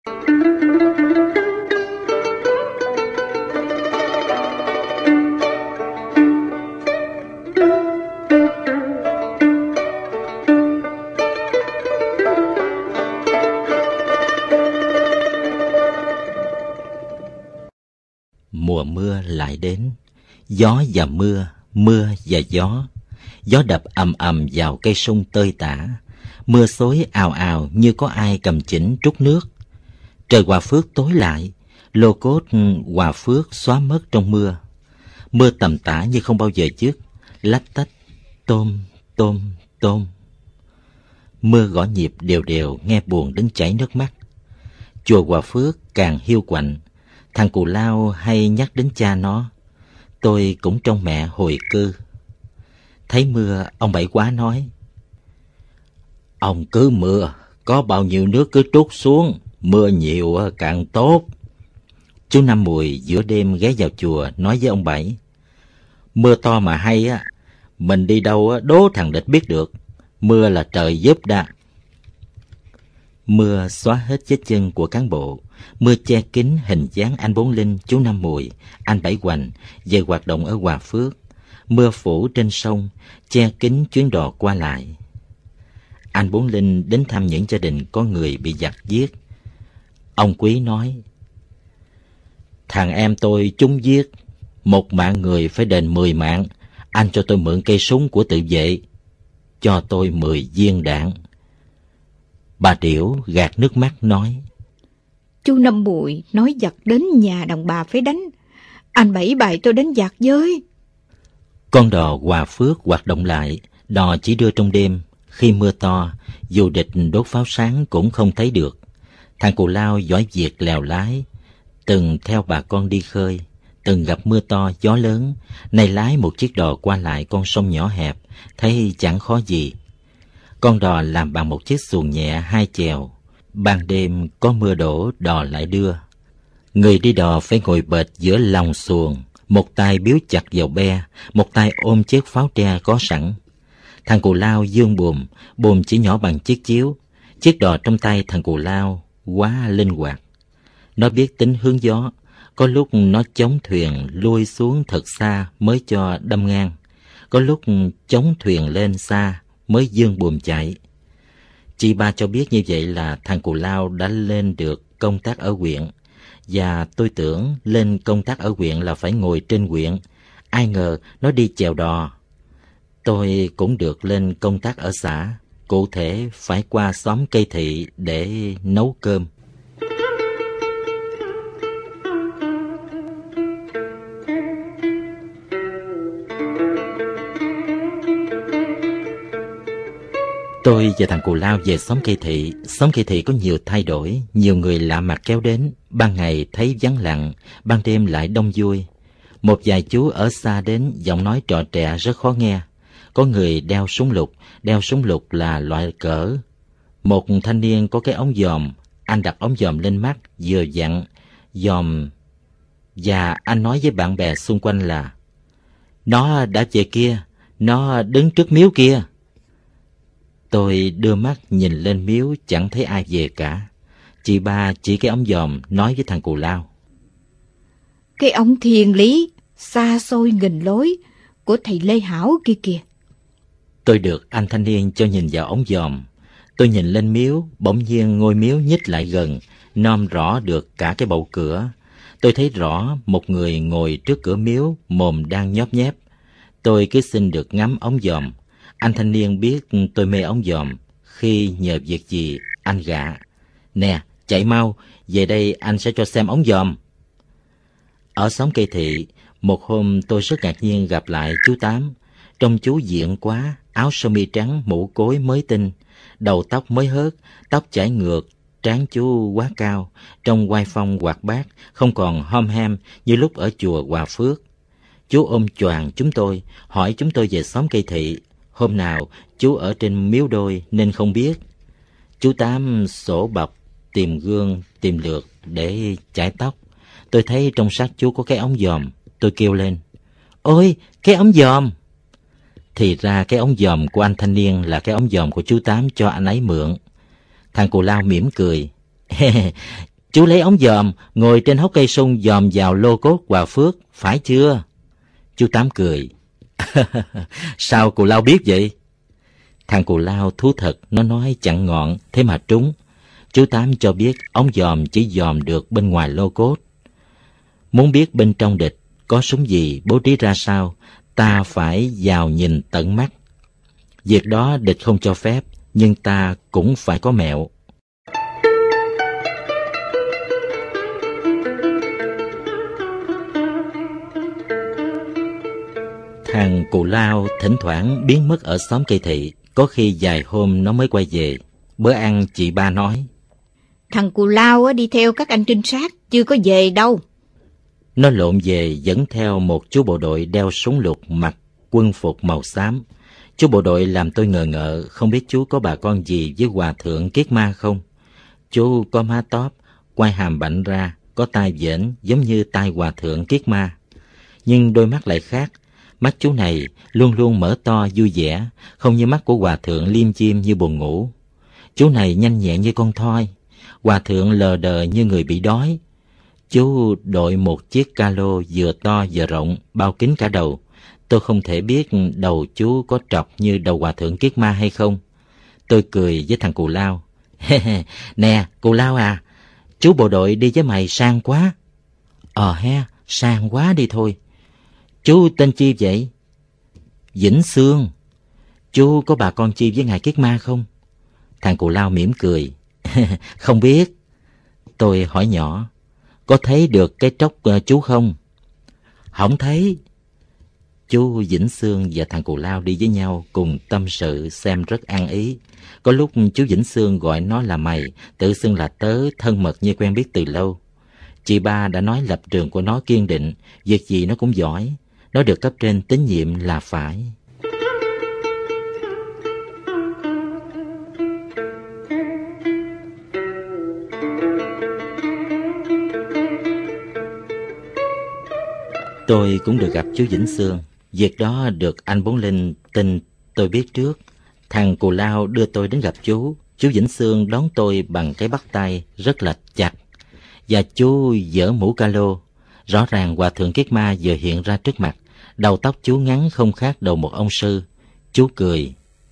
Mùa mưa lại đến, gió và mưa, mưa và gió. Gió đập ầm ầm vào cây sung tơi tả, mưa xối ào ào như có ai cầm chỉnh trút nước. Trời Hòa Phước tối lại, lô cốt Hòa Phước xóa mất trong mưa. Mưa tầm tã như không bao giờ dứt, lách tách, tôm, tôm, tôm. Mưa gõ nhịp đều đều nghe buồn đến chảy nước mắt. Chùa Hòa Phước càng hiu quạnh. Thằng cù lao hay nhắc đến cha nó. Tôi cũng trong mẹ hồi cư. Thấy mưa, ông Bảy Quá nói: Ông cứ mưa, có bao nhiêu nước cứ trút xuống, mưa nhiều càng tốt. Chú Năm Mùi giữa đêm ghé vào chùa nói với ông Bảy: Mưa to mà hay á, mình đi đâu đố thằng địch biết được, mưa là trời giúp đã. Mưa xóa hết vết chân của cán bộ, mưa che kín hình dáng anh Bốn Linh, chú Năm Mùi, anh Bảy Hoành về hoạt động ở Hòa Phước. Mưa phủ trên sông, che kín chuyến đò qua lại. Anh Bốn Linh đến thăm những gia đình có người bị giặc giết. Ông Quý nói: Thằng em tôi chúng giết, 1 mạng người phải đền 10 mạng. Anh cho tôi mượn cây súng của tự vệ, cho tôi 10 viên đạn. Bà Điểu gạt nước mắt nói: Chú Năm Mùi nói giặc đến nhà đàn bà phải đánh. Anh Bảy bày tôi đánh giặc với. Con đò Hòa Phước hoạt động lại. Đò chỉ đưa trong đêm. Khi mưa to, dù địch đốt pháo sáng cũng không thấy được. Thằng cù lao giỏi việc lèo lái, từng theo bà con đi khơi, từng gặp mưa to gió lớn, nay lái một chiếc đò qua lại con sông nhỏ hẹp, thấy chẳng khó gì. Con đò làm bằng một chiếc xuồng nhẹ 2 chèo. Ban đêm có mưa đổ, đò lại đưa. Người đi đò phải ngồi bệt giữa lòng xuồng, một tay biếu chặt vào be, một tay ôm chiếc pháo tre có sẵn. Thằng cù lao dương buồm chỉ nhỏ bằng chiếc chiếu. Chiếc đò trong tay thằng cù lao quá linh hoạt. Nó biết tính hướng gió, có lúc nó chống thuyền lui xuống thật xa mới cho đâm ngang, có lúc chống thuyền lên xa mới dương buồm chạy. Chị ba cho biết như vậy là thằng cù lao đã lên được công tác ở huyện, và tôi tưởng lên công tác ở huyện là phải ngồi trên huyện. Ai ngờ nó đi chèo đò. Tôi cũng được lên công tác ở xã, cụ thể phải qua xóm Cây Thị để nấu cơm. Tôi và thằng cù lao về xóm Cây Thị. Xóm Cây Thị có nhiều thay đổi, nhiều người lạ mặt kéo đến. Ban ngày thấy vắng lặng, ban đêm lại đông vui. Một vài chú ở xa đến, giọng nói trọ trẹ rất khó nghe. Có người đeo súng lục là loại cỡ. Một thanh niên có cái ống dòm, anh đặt ống dòm lên mắt, vừa dặn dòm, và anh nói với bạn bè xung quanh là: Nó đã về kia, nó đứng trước miếu kia. Tôi đưa mắt nhìn lên miếu, chẳng thấy ai về cả. Chị ba chỉ cái ống dòm nói với thằng cù lao: Cái ống thiên lý xa xôi nghìn lối của thầy Lê Hảo kia kìa. Tôi được anh thanh niên cho nhìn vào ống dòm. Tôi nhìn lên miếu, bỗng nhiên ngôi miếu nhích lại gần, nom rõ được cả cái bậu cửa. Tôi thấy rõ một người ngồi trước cửa miếu, mồm đang nhóp nhép. Tôi cứ xin được ngắm ống dòm. Anh thanh niên biết tôi mê ống dòm, khi nhờ việc gì anh gạ. Nè, chạy mau, về đây anh sẽ cho xem ống dòm. Ở xóm Cây Thị, một hôm tôi rất ngạc nhiên gặp lại chú Tám. Trông chú diện quá, áo sơ mi trắng, mũ cối mới tinh, đầu tóc mới hớt, tóc chải ngược, trán chú quá cao, trông oai phong hoạt bát, không còn hom hem như lúc ở chùa Hòa Phước. Chú ôm choàng chúng tôi, hỏi chúng tôi về xóm Cây Thị. Hôm nào chú ở trên Miếu Đôi nên không biết. Chú Tám sổ bọc, tìm gương, tìm lược để chải tóc. Tôi thấy trong xác chú có cái ống dòm. Tôi kêu lên: "Ôi, cái ống dòm!" Thì ra cái ống dòm của anh thanh niên là cái ống dòm của chú Tám cho anh ấy mượn. Thằng Cù Lao mỉm cười: "Chú lấy ống dòm, ngồi trên hốc cây sung dòm vào lô cốt Hòa Phước, phải chưa?" Chú Tám cười: "Sao Cù Lao biết vậy?" Thằng Cù Lao thú thật, nó nói chặn ngọn, thế mà trúng. Chú Tám cho biết ống dòm chỉ dòm được bên ngoài lô cốt. Muốn biết bên trong địch có súng gì, bố trí ra sao, ta phải vào nhìn tận mắt. Việc đó địch không cho phép, nhưng ta cũng phải có mẹo. Thằng Cù Lao thỉnh thoảng biến mất ở xóm Cây Thị, có khi vài hôm nó mới quay về. Bữa ăn chị ba nói: "Thằng Cù Lao đi theo các anh trinh sát, chưa có về đâu." Nó lộn về dẫn theo một chú bộ đội đeo súng lục, mặc quân phục màu xám. Chú bộ đội làm tôi ngờ ngợ, không biết chú có bà con gì với Hòa Thượng Kiết Ma không. Chú có má tóp, quai hàm bạnh ra, có tai vểnh giống như tai Hòa Thượng Kiết Ma. Nhưng đôi mắt lại khác. Mắt chú này luôn luôn mở to vui vẻ, không như mắt của Hòa Thượng liêm diêm như buồn ngủ. Chú này nhanh nhẹn như con thoi, Hòa Thượng lờ đờ như người bị đói. Chú đội một chiếc calo vừa to vừa rộng, bao kín cả đầu. Tôi không thể biết đầu chú có trọc như đầu Hòa Thượng Kiết Ma hay không. Tôi cười với thằng Cù Lao: "Nè, Cù Lao à, chú bộ đội đi với mày sang quá." Sang quá đi thôi." "Chú tên chi vậy?" "Vĩnh Xương." "Chú có bà con chi với ngài Kiết Ma không?" Thằng Cù Lao mỉm cười: "Không biết." Tôi hỏi nhỏ: "Có thấy được cái tróc chú không?" "Không thấy." Chú Vĩnh Xương và thằng Cù Lao đi với nhau cùng tâm sự xem rất ăn ý. Có lúc chú Vĩnh Xương gọi nó là mày, tự xưng là tớ, thân mật như quen biết từ lâu. Chị ba đã nói lập trường của nó kiên định, việc gì nó cũng giỏi. Nó được cấp trên tín nhiệm là phải. Tôi cũng được gặp chú Vĩnh Xương. Việc đó được anh Bốn Linh tin tôi biết trước. Thằng Cù Lao đưa tôi đến gặp chú. Chú Vĩnh Xương đón tôi bằng cái bắt tay rất là chặt. Và chú giở mũ calo. Rõ ràng Hòa Thượng Kiết Ma vừa hiện ra trước mặt. Đầu tóc chú ngắn không khác đầu một ông sư. Chú cười: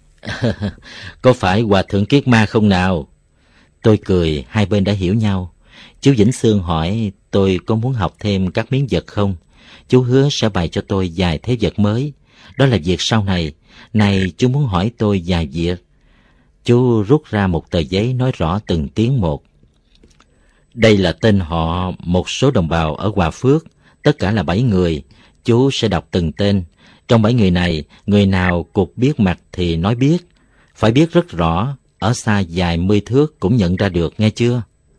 "Có phải Hòa Thượng Kiết Ma không nào?" Tôi cười, hai bên đã hiểu nhau. Chú Vĩnh Xương hỏi tôi có muốn học thêm các miếng vật không. Chú hứa sẽ bày cho tôi vài thế vật mới. Đó là việc sau này. Này chú muốn hỏi tôi vài việc. Chú rút ra một tờ giấy nói rõ từng tiếng một. Đây là tên họ một số đồng bào ở Hòa Phước, tất cả là 7 người. Chú sẽ đọc từng tên. Trong 7 người này, người nào cục biết mặt thì nói biết. Phải biết rất rõ, ở xa vài mươi thước cũng nhận ra được, nghe chưa?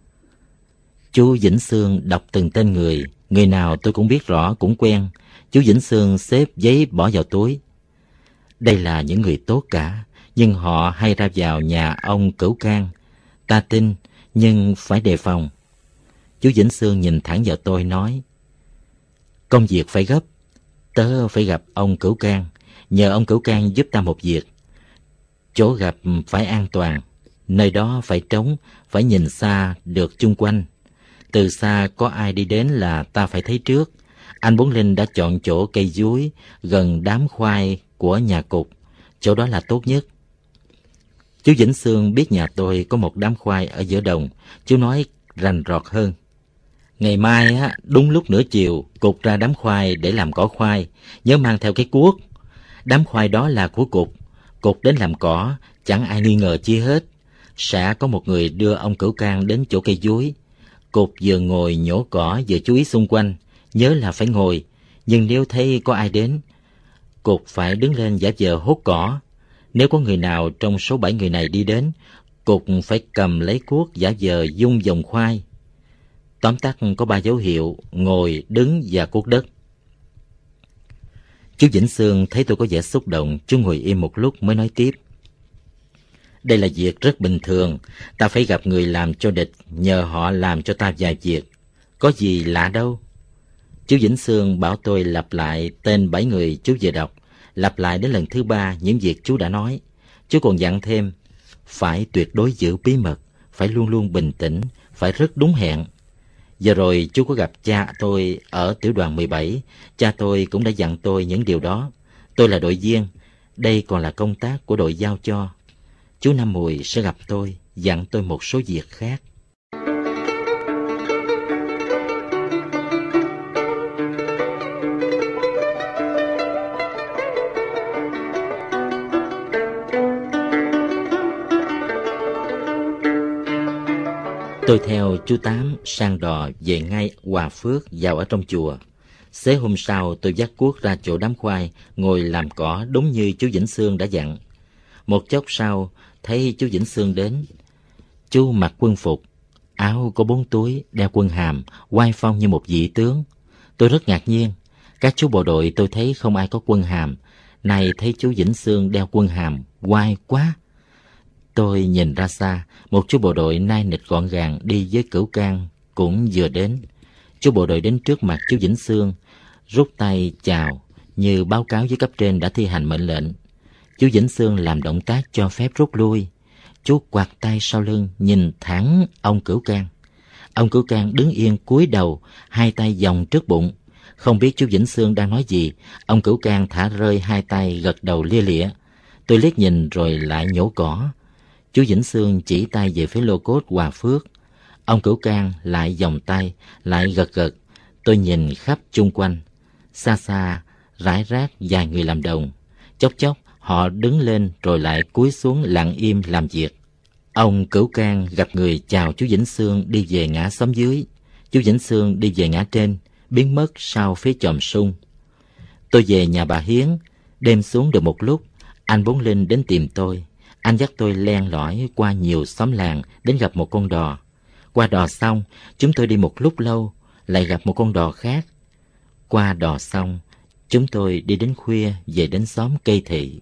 Chú Vĩnh Xương đọc từng tên người. Người nào tôi cũng biết rõ, cũng quen. Chú Vĩnh Xương xếp giấy bỏ vào túi. Đây là những người tốt cả, nhưng họ hay ra vào nhà ông Cửu Cang. Ta tin, nhưng phải đề phòng. Chú Vĩnh Xương nhìn thẳng vào tôi nói: "Công việc phải gấp. Tớ phải gặp ông Cửu Cang, nhờ ông Cửu Cang giúp ta một việc. Chỗ gặp phải an toàn, nơi đó phải trống, phải nhìn xa được chung quanh. Từ xa có ai đi đến là ta phải thấy trước. Anh Bốn Linh đã chọn chỗ cây dúi gần đám khoai của nhà cục. Chỗ đó là tốt nhất." Chú Vĩnh Xương biết nhà tôi có một đám khoai ở giữa đồng. Chú nói rành rọt hơn: "Ngày mai đúng lúc nửa chiều, cục ra đám khoai để làm cỏ khoai. Nhớ mang theo cái cuốc. Đám khoai đó là của cục. Cục đến làm cỏ, chẳng ai nghi ngờ chi hết. Xã có một người đưa ông Cửu Cang đến chỗ cây dúi. Cục vừa ngồi nhổ cỏ vừa chú ý xung quanh, nhớ là phải ngồi, nhưng nếu thấy có ai đến, Cục phải đứng lên giả vờ hốt cỏ. Nếu có người nào trong số 7 người này đi đến, Cục phải cầm lấy cuốc giả vờ vung vòng khoai. Tóm tắt có 3 dấu hiệu: ngồi, đứng và cuốc đất. Chú Vĩnh Xương thấy tôi có vẻ xúc động, chú ngồi im một lúc mới nói tiếp. Đây là việc rất bình thường, ta phải gặp người làm cho địch, nhờ họ làm cho ta vài việc. Có gì lạ đâu. Chú Vĩnh Xương bảo tôi lặp lại tên 7 người chú vừa đọc, lặp lại đến lần thứ 3 những việc chú đã nói. Chú còn dặn thêm, phải tuyệt đối giữ bí mật, phải luôn luôn bình tĩnh, phải rất đúng hẹn. Giờ rồi chú có gặp cha tôi ở tiểu đoàn 17, cha tôi cũng đã dặn tôi những điều đó. Tôi là đội viên, đây còn là công tác của đội giao cho. Chú Năm Mùi sẽ gặp tôi, dặn tôi một số việc khác. Tôi theo chú Tám sang đò về ngay Hòa Phước, vào ở trong chùa. Xế hôm sau tôi vác cuốc ra chỗ đám khoai, ngồi làm cỏ đúng như chú Vĩnh Xương đã dặn. Một chốc sau thấy chú Vĩnh Xương đến. Chú mặc quân phục, áo có 4 túi, đeo quân hàm, oai phong như một vị tướng. Tôi rất ngạc nhiên. Các chú bộ đội tôi thấy không ai có quân hàm, nay thấy chú Vĩnh Xương đeo quân hàm, oai quá. Tôi nhìn ra xa, một chú bộ đội nai nịch gọn gàng đi với Cửu Cang cũng vừa đến. Chú bộ đội đến trước mặt chú Vĩnh Xương, rút tay chào như báo cáo với cấp trên đã thi hành mệnh lệnh. Chú Vĩnh Xương làm động tác cho phép rút lui. Chú quạt tay sau lưng nhìn thẳng ông Cửu Cang. Ông Cửu Cang đứng yên cúi đầu, hai tay vòng trước bụng. Không biết chú Vĩnh Xương đang nói gì, ông Cửu Cang thả rơi hai tay, gật đầu lia lịa. Tôi liếc nhìn rồi lại nhổ cỏ. Chú Vĩnh Xương chỉ tay về phía lô cốt Hòa Phước. Ông Cửu Cang lại vòng tay, lại gật gật. Tôi nhìn khắp chung quanh. Xa xa, rải rác vài người làm đồng. Chốc chốc, họ đứng lên rồi lại cúi xuống lặng im làm việc. Ông Cửu Cang gặp người chào chú Vĩnh Xương đi về ngã xóm dưới. Chú Vĩnh Xương đi về ngã trên, biến mất sau phía chòm sung. Tôi về nhà bà Hiến. Đêm xuống được một lúc, anh Bốn Linh đến tìm tôi. Anh dắt tôi len lỏi qua nhiều xóm làng đến gặp một con đò. Qua đò xong, chúng tôi đi một lúc lâu, lại gặp một con đò khác. Qua đò xong, chúng tôi đi đến khuya về đến xóm Cây Thị.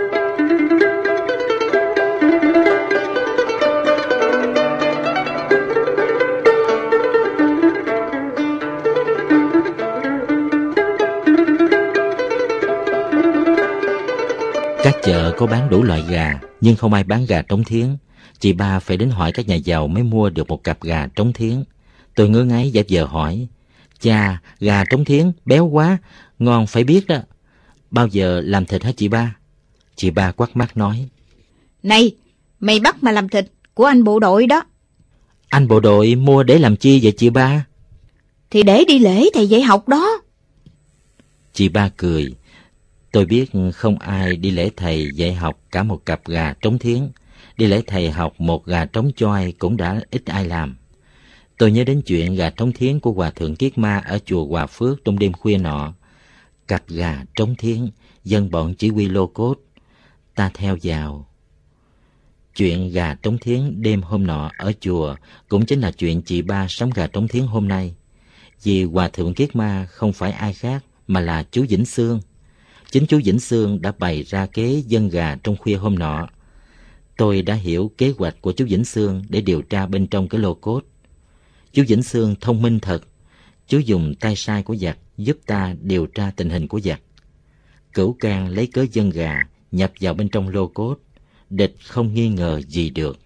Các chợ có bán đủ loại gà, nhưng không ai bán gà trống thiến. Chị ba phải đến hỏi các nhà giàu mới mua được một cặp gà trống thiến. Tôi ngứa ngáy giả vờ hỏi, chà, gà trống thiến, béo quá, ngon phải biết đó. Bao giờ làm thịt hả chị ba? Chị ba quắt mắt nói, Này, mày bắt mà làm thịt của anh bộ đội đó. Anh bộ đội mua để làm chi vậy chị ba? Thì để đi lễ thầy dạy học đó. Chị ba cười. Tôi biết không ai đi lễ thầy dạy học cả một cặp gà trống thiến. Đi lễ thầy học một gà trống choi cũng đã ít ai làm. Tôi nhớ đến chuyện gà trống thiến của Hòa Thượng Kiết Ma ở chùa Hòa Phước trong đêm khuya nọ. Cặp gà trống thiến, dân bọn chỉ huy lô cốt. Ta theo vào. Chuyện gà trống thiến đêm hôm nọ ở chùa cũng chính là chuyện chị ba sắm gà trống thiến hôm nay. Vì Hòa Thượng Kiết Ma không phải ai khác mà là chú Vĩnh Xương. Chính chú Vĩnh Xương đã bày ra kế dân gà trong khuya hôm nọ. Tôi đã hiểu kế hoạch của chú Vĩnh Xương để điều tra bên trong cái lô cốt. Chú Vĩnh Xương thông minh thật. Chú dùng tay sai của giặc giúp ta điều tra tình hình của giặc. Cửu Cang lấy cớ dân gà nhập vào bên trong lô cốt. Địch không nghi ngờ gì được.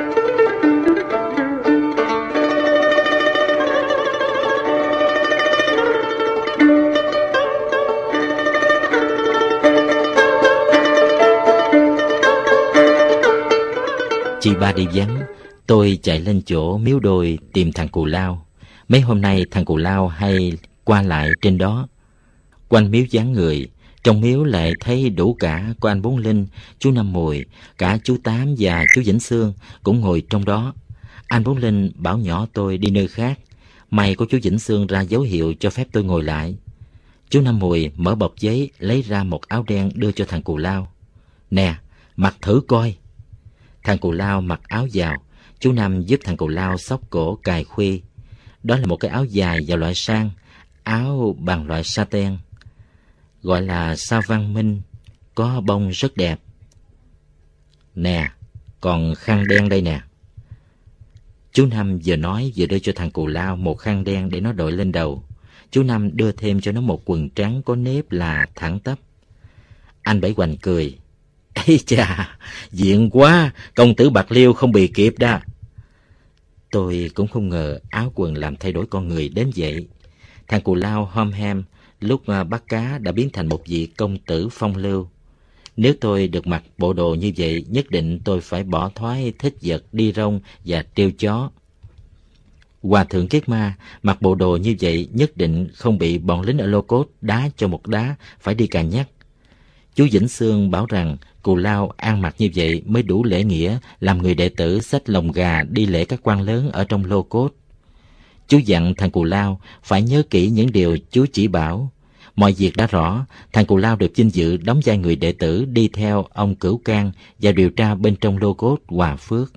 Chị ba đi vắng, tôi chạy lên chỗ miếu đồi tìm thằng Cù Lao. Mấy hôm nay thằng Cù Lao hay qua lại trên đó. Quanh miếu vắng người, Trong miếu lại thấy đủ cả có anh Bốn Linh, chú Năm Mùi, cả chú Tám và chú Vĩnh Xương cũng ngồi trong đó. Anh Bốn Linh bảo nhỏ tôi đi nơi khác. May có chú Vĩnh Xương ra dấu hiệu cho phép tôi ngồi lại. Chú Năm Mùi mở bọc giấy lấy ra một áo đen đưa cho thằng Cù Lao. Nè, mặc thử coi. Thằng Cù Lao mặc áo vào. Chú Năm giúp thằng Cù Lao xốc cổ cài khuy. Đó là một cái áo dài và loại sang, áo bằng loại sa ten, gọi là sa văn minh, có bông rất đẹp. Nè, còn khăn đen đây nè. Chú Năm vừa nói vừa đưa cho thằng Cù Lao một khăn đen để nó đội lên đầu. Chú Năm đưa thêm cho nó một quần trắng có nếp là thẳng tắp. Anh Bảy Hoành cười. Ây chà, diện quá, công tử Bạc Liêu không bị kịp đó. Tôi cũng không ngờ áo quần làm thay đổi con người đến vậy. Thằng Cù Lao hom hem lúc bắt cá đã biến thành một vị công tử phong lưu. Nếu tôi được mặc bộ đồ như vậy, nhất định tôi phải bỏ thói thích vật đi rong và trêu chó. Hòa thượng Kiết Ma mặc bộ đồ như vậy nhất định không bị bọn lính ở Lô Cốt đá cho một đá phải đi cà nhắc. Chú Vĩnh Xương bảo rằng Cù Lao ăn mặc như vậy mới đủ lễ nghĩa làm người đệ tử xách lồng gà đi lễ các quan lớn ở trong Lô Cốt. Chú dặn thằng Cù Lao phải nhớ kỹ những điều chú chỉ bảo. Mọi việc đã rõ, thằng Cù Lao được vinh dự đóng vai người đệ tử đi theo ông Cửu Cang và điều tra bên trong Lô Cốt Hòa Phước.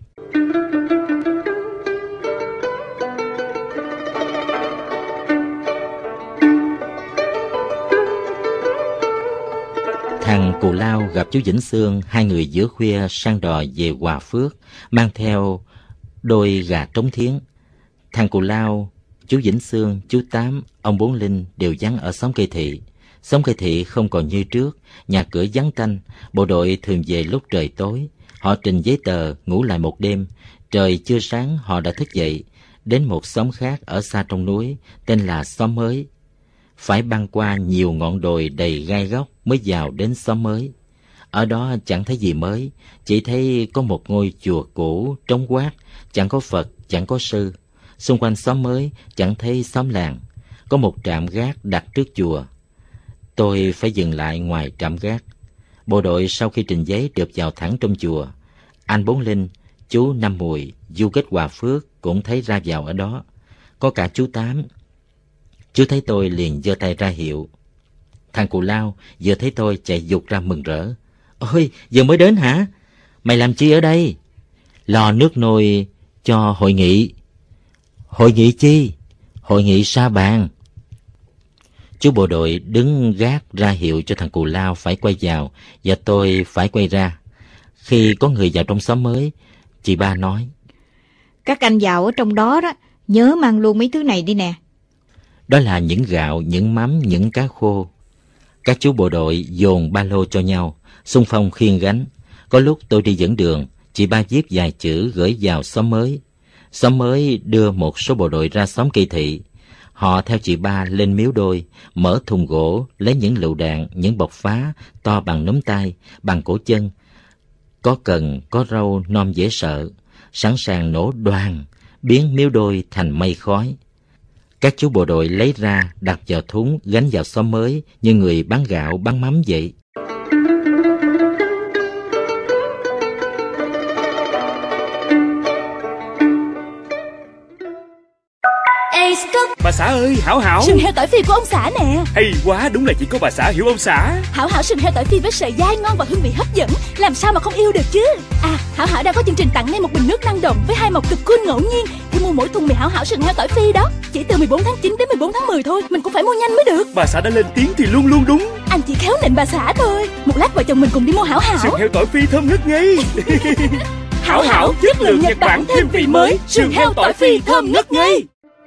Thằng Cù Lao gặp chú Vĩnh Xương, hai người giữa khuya sang đò về Hòa Phước, mang theo đôi gà trống thiến. Thằng Cù Lao, chú Vĩnh Xương, chú Tám, ông Bốn Linh đều vắng ở xóm Cây Thị. Xóm Cây Thị không còn như trước, nhà cửa vắng tanh, bộ đội thường về lúc trời tối. Họ trình giấy tờ, ngủ lại một đêm. Trời chưa sáng họ đã thức dậy, đến một xóm khác ở xa trong núi, tên là xóm Mới. Phải băng qua nhiều ngọn đồi đầy gai góc mới vào đến xóm Mới. Ở đó chẳng thấy gì mới, chỉ thấy có một ngôi chùa cũ, trống quát, chẳng có Phật, chẳng có sư. Xung quanh xóm Mới chẳng thấy xóm làng, có một trạm gác đặt trước chùa. Tôi phải dừng lại ngoài trạm gác. Bộ đội sau khi trình giấy được vào thẳng trong chùa. Anh Bốn Linh, chú Năm Mùi, du kích Hòa Phước cũng thấy ra vào ở đó. Có cả chú Tám. Chú thấy tôi liền giơ tay ra hiệu. Thằng Cù Lao vừa thấy tôi chạy vụt ra mừng rỡ. Ôi, giờ mới đến hả? Mày làm chi ở đây? Lò nước nồi cho hội nghị. Hội nghị chi? Hội nghị sa bàn. Chú bộ đội đứng gác ra hiệu cho thằng Cù Lao phải quay vào và tôi phải quay ra. Khi có người vào trong xóm Mới, chị ba nói: Các anh vào ở trong đó đó, nhớ mang luôn mấy thứ này đi nè. Đó là những gạo, những mắm, những cá khô. Các chú bộ đội dồn ba lô cho nhau, xung phong khiêng gánh. Có lúc tôi đi dẫn đường, chị ba viết vài chữ gửi vào xóm Mới. Xóm Mới đưa một số bộ đội ra xóm Cây Thị. Họ theo chị ba lên Miếu Đôi, mở thùng gỗ, lấy những lựu đạn, những bọc phá to bằng nắm tay, bằng cổ chân. Có cần, có râu non dễ sợ, sẵn sàng nổ đoàng, biến Miếu Đôi thành mây khói. Các chú bộ đội lấy ra, đặt vào thúng, gánh vào xóm Mới như người bán gạo, bán mắm vậy. Bà xã ơi, Hảo Hảo, sừng heo tỏi phi của ông xã nè. hay quá, đúng là chỉ có bà xã hiểu ông xã. Hảo Hảo sừng heo tỏi phi với sợi dai ngon và hương vị hấp dẫn, làm sao mà không yêu được chứ. À, Hảo Hảo đang có chương trình tặng ngay một bình nước năng động với 2 màu cực cool ngẫu nhiên khi mua mỗi thùng mì Hảo Hảo sừng heo tỏi phi đó. Chỉ từ 14 tháng 9 đến 14 tháng 10 thôi, mình cũng phải mua nhanh mới được. Bà xã đã lên tiếng thì luôn luôn đúng. Anh chỉ khéo nịnh bà xã thôi. Một lát vợ chồng mình cùng đi mua Hảo Hảo. Sừng heo tỏi phi thơm ngất ngây. Hảo Hảo chất lượng Nhật Bản thêm vị mới, sừng heo tỏi phi thơm ngất ngây.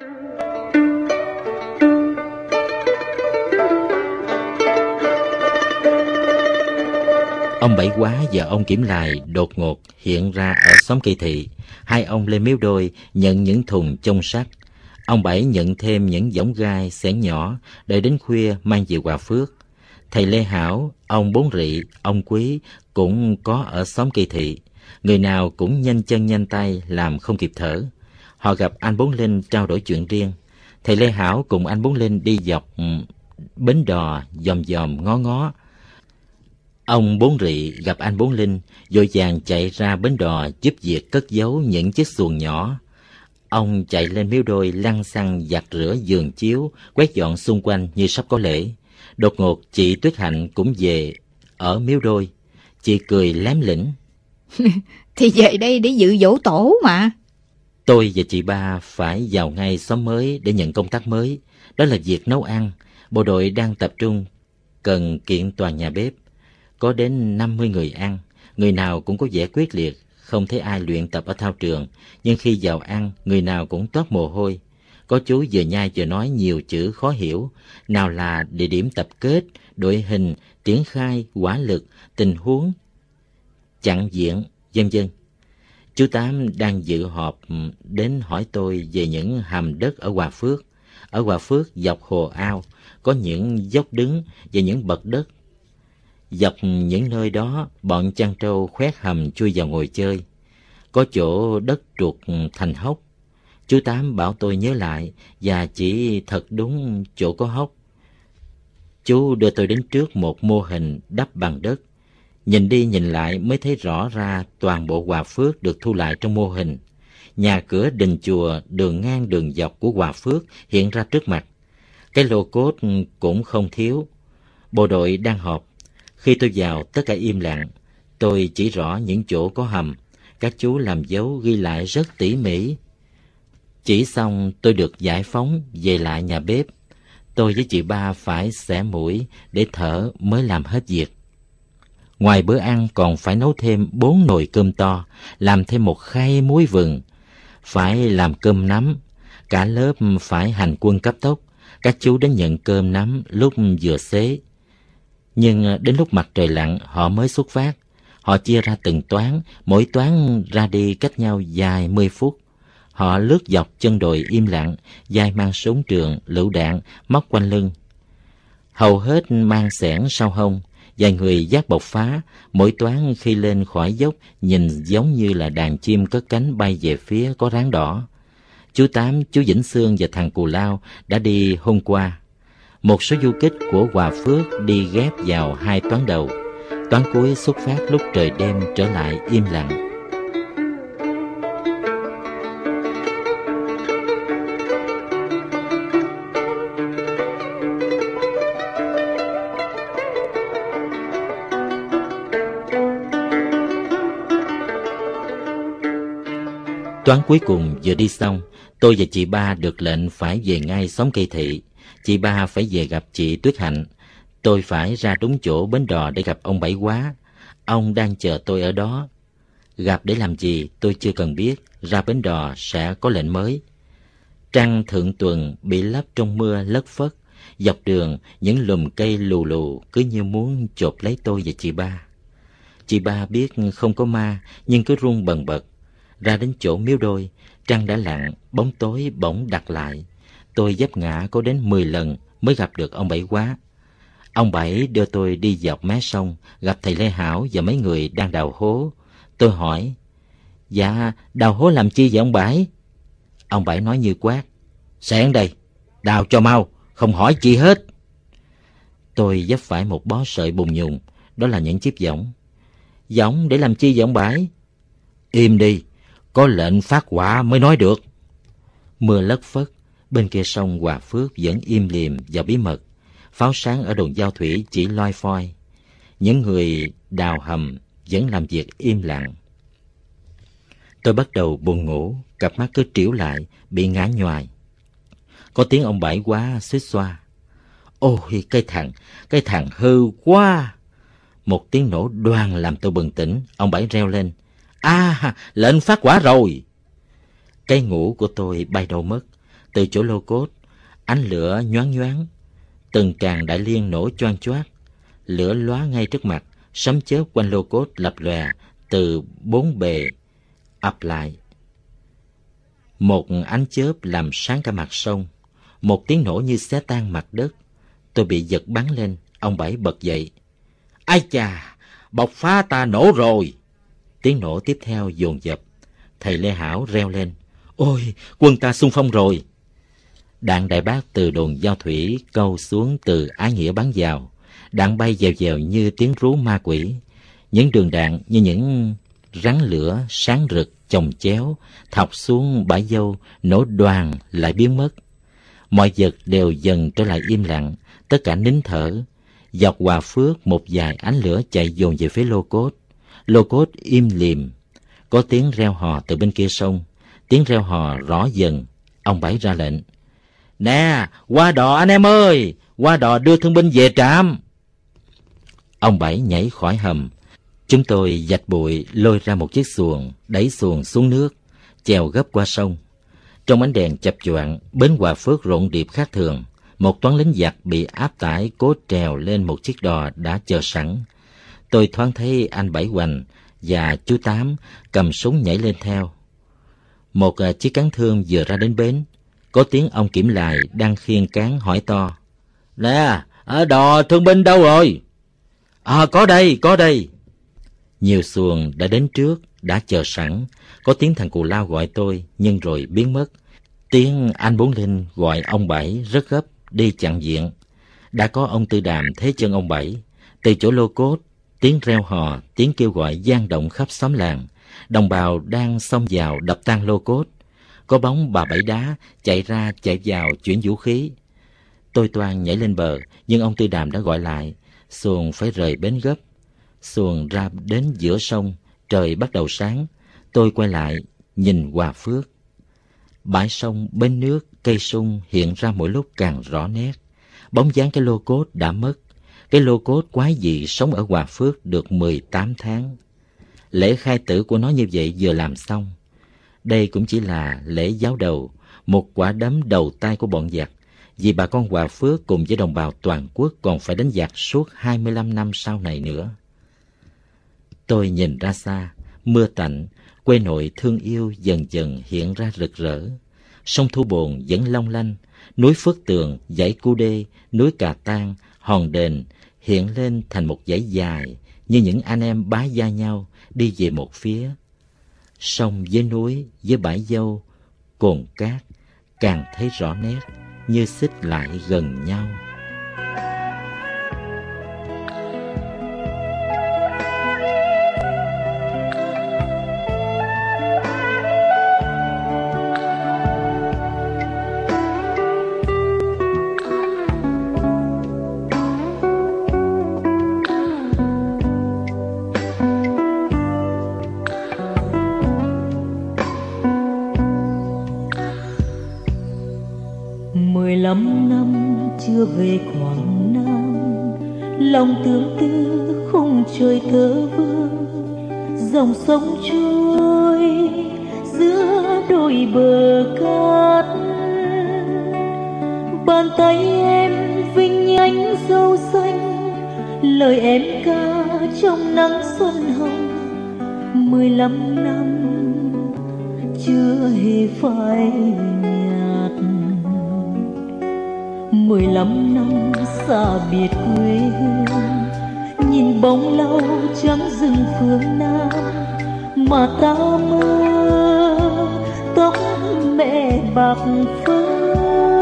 Ông Bảy Quá và ông Kiểm Lài đột ngột hiện ra ở xóm Cây Thị. Hai ông lên Miếu Đôi nhận những thùng chông sắt. Ông Bảy nhận thêm những võng gai xẻng nhỏ, đợi đến khuya mang về Hòa Phước. Thầy Lê Hảo, ông Bốn Rị, ông Quý cũng có ở xóm Cây Thị. Người nào cũng nhanh chân nhanh tay làm không kịp thở. Họ gặp anh Bốn Linh trao đổi chuyện riêng. Thầy Lê Hảo cùng anh Bốn Linh đi dọc bến đò dòm dòm ngó ngó. Ông Bốn Rị gặp anh Bốn Linh, vội vàng chạy ra bến đò giúp việc cất giấu những chiếc xuồng nhỏ. Ông chạy lên Miếu Đôi lăn xăng giặt rửa giường chiếu, quét dọn xung quanh như sắp có lễ. Đột ngột chị Tuyết Hạnh cũng về ở Miếu Đôi. Chị cười lém lỉnh. Thì về đây để dự dỗ tổ mà. Tôi và chị Ba phải vào ngay xóm mới để nhận công tác mới. Đó là việc nấu ăn. Bộ đội đang tập trung, cần kiện toàn nhà bếp. Có đến 50 người ăn, người nào cũng có vẻ quyết liệt, không thấy ai luyện tập ở thao trường, nhưng khi vào ăn, người nào cũng toát mồ hôi. Có chú vừa nhai vừa nói nhiều chữ khó hiểu, nào là địa điểm tập kết, đội hình, triển khai, hỏa lực, tình huống, chặn diện, vân vân. Chú Tám đang dự họp đến hỏi tôi về những hầm đất ở Hòa Phước. Ở Hòa Phước dọc hồ ao, có những dốc đứng và những bậc đất. Dọc những nơi đó, bọn chăn trâu khoét hầm chui vào ngồi chơi. Có chỗ đất trụt thành hốc. Chú Tám bảo tôi nhớ lại và chỉ thật đúng chỗ có hốc. Chú đưa tôi đến trước một mô hình đắp bằng đất. Nhìn đi nhìn lại mới thấy rõ ra toàn bộ Hòa Phước được thu lại trong mô hình. Nhà cửa đình chùa, đường ngang đường dọc của Hòa Phước hiện ra trước mặt. Cái lô cốt cũng không thiếu. Bộ đội đang họp. Khi tôi vào, tất cả im lặng. Tôi chỉ rõ những chỗ có hầm. Các chú làm dấu ghi lại rất tỉ mỉ. Chỉ xong tôi được giải phóng về lại nhà bếp. Tôi với chị Ba phải xẻ mũi để thở mới làm hết việc. Ngoài bữa ăn còn phải nấu thêm 4 nồi cơm to, làm thêm một khay muối vừng. Phải làm cơm nắm. Cả lớp phải hành quân cấp tốc. Các chú đến nhận cơm nắm lúc vừa xế. Nhưng đến lúc mặt trời lặn họ mới xuất phát. Họ chia ra từng toán, mỗi toán ra đi cách nhau vài 10 phút. Họ lướt dọc chân đồi im lặng, vai mang súng trường, lựu đạn, móc quanh lưng. Hầu hết mang xẻng sau hông, vài người vác bộc phá, mỗi toán khi lên khỏi dốc nhìn giống như là đàn chim cất cánh bay về phía có ráng đỏ. Chú Tám, chú Vĩnh Xương và thằng Cù Lao đã đi hôm qua. Một số du kích của Hòa Phước đi ghép vào 2 toán đầu. Toán cuối xuất phát lúc trời đêm trở lại im lặng. Toán cuối cùng vừa đi xong, tôi và chị Ba được lệnh phải về ngay xóm Cây Thị. Chị Ba phải về gặp chị Tuyết Hạnh. Tôi phải ra đúng chỗ bến đò để gặp ông Bảy Quá. Ông đang chờ tôi ở đó. Gặp để làm gì tôi chưa cần biết, ra bến đò sẽ có lệnh mới. Trăng thượng tuần bị lấp trong mưa lất phất. Dọc đường những lùm cây lù lù cứ như muốn chộp lấy tôi và chị Ba. Chị Ba biết không có ma nhưng cứ run bần bật. Ra đến chỗ Miếu Đôi, trăng đã lặn, bóng tối bỗng đặt lại. Tôi vấp ngã có đến 10 lần mới gặp được ông Bảy Quá. Ông Bảy đưa tôi đi dọc mé sông, gặp thầy Lê Hảo và mấy người đang đào hố. Tôi hỏi, dạ, đào hố làm chi vậy ông Bảy? Ông Bảy nói như quát, xẻng đây, đào cho mau, không hỏi chi hết. Tôi vấp phải một bó sợi bùn nhùn, đó là những chiếc võng. Võng để làm chi vậy ông Bảy? Im đi, có lệnh phát hỏa mới nói được. Mưa lất phất, bên kia sông Hòa Phước vẫn im lìm và bí mật. Pháo sáng ở đồn giao thủy chỉ loi phoi. Những người đào hầm vẫn làm việc im lặng. Tôi bắt đầu buồn ngủ, cặp mắt cứ trĩu lại, bị ngã nhoài. Có tiếng ông Bảy Quá xuýt xoa. Ôi, cái thằng hư quá. Một tiếng nổ đoang làm tôi bừng tỉnh. Ông Bảy reo lên, lệnh phát hỏa rồi. Cái ngủ của tôi bay đâu mất. Từ chỗ lô cốt, ánh lửa nhoáng nhoáng. Từng tràng đại liên nổ choang choác. Lửa lóa ngay trước mặt, sấm chớp quanh lô cốt lập lòe từ 4 bề ập lại. Một ánh chớp làm sáng cả mặt sông. Một tiếng nổ như xé tan mặt đất. Tôi bị giật bắn lên. Ông Bảy bật dậy. Ai chà, bộc phá ta nổ rồi. Tiếng nổ tiếp theo dồn dập. Thầy Lê Hảo reo lên. Ôi, quân ta xung phong rồi. Đạn đại bác từ đồn giao thủy câu xuống từ Ái Nghĩa bắn vào. Đạn bay dèo dèo như tiếng rú ma quỷ. Những đường đạn như những rắn lửa sáng rực chồng chéo thọc xuống bãi dâu, nổ đoàng lại biến mất. Mọi vật đều dần trở lại im lặng, tất cả nín thở. Dọc Hòa Phước một vài ánh lửa chạy dồn về phía Lô Cốt. Lô Cốt im lìm. Có tiếng reo hò từ bên kia sông. Tiếng reo hò rõ dần. Ông Bảy ra lệnh: "Nè, qua đò anh em ơi, qua đò đưa thương binh về trạm." Ông Bảy nhảy khỏi hầm. Chúng tôi vạch bụi lôi ra một chiếc xuồng, đẩy xuồng xuống nước, chèo gấp qua sông. Trong ánh đèn chập choạng, bến Hòa Phước rộn rịp khác thường. Một toán lính giặc bị áp tải cố trèo lên một chiếc đò đã chờ sẵn. Tôi thoáng thấy anh Bảy Hoành và chú Tám cầm súng nhảy lên theo. Một chiếc cán thương vừa ra đến bến. Có tiếng ông kiểm lài đang khiêng cán hỏi to: "Nè, ở đò thương binh đâu rồi?" Có đây." Nhiều xuồng đã đến trước, đã chờ sẵn. Có tiếng thằng Cù Lao gọi tôi, nhưng rồi biến mất. Tiếng anh Bốn Linh gọi ông Bảy rất gấp, đi chặn diện. Đã có ông Tư Đàm thế chân ông Bảy. Từ chỗ Lô Cốt, tiếng reo hò, tiếng kêu gọi vang động khắp xóm làng. Đồng bào đang xông vào đập tan Lô Cốt. Có bóng bà Bảy Đá chạy ra chạy vào chuyển vũ khí. Tôi toan nhảy lên bờ, nhưng ông Tư Đàm đã gọi lại. Xuồng phải rời bến gấp. Xuồng ra đến giữa sông, trời bắt đầu sáng. Tôi quay lại, nhìn Hòa Phước. Bãi sông, bên nước, cây sung hiện ra mỗi lúc càng rõ nét. Bóng dáng cái Lô Cốt đã mất. Cái Lô Cốt quái dị sống ở Hòa Phước được 18 tháng. Lễ khai tử của nó như vậy vừa làm xong. Đây cũng chỉ là lễ giáo đầu, một quả đấm đầu tay của bọn giặc. Vì bà con Hòa Phước cùng với đồng bào toàn quốc còn phải đánh giặc suốt 25 năm sau này nữa. Tôi nhìn ra xa, mưa tạnh, quê nội thương yêu dần dần hiện ra rực rỡ. Sông Thu Bồn vẫn long lanh, núi Phước Tường, dãy Cu Đê, núi Cà Tang, Hòn Đền hiện lên thành một dãy dài như những anh em bá gia nhau đi về một phía. Sông với núi, với bãi dâu, cồn cát càng thấy rõ nét như xích lại gần nhau. Chưa về Quảng Nam, lòng tương tư khung trời thơ vương, dòng sông trôi giữa đôi bờ cát. Bàn tay em vinh nhánh dâu xanh, lời em ca trong nắng xuân hồng. 15 năm chưa hề phai nhạt, 15 năm xa biệt quê hương, nhìn bóng lau trắng rừng phương Nam mà ta mơ tóc mẹ bạc phơ.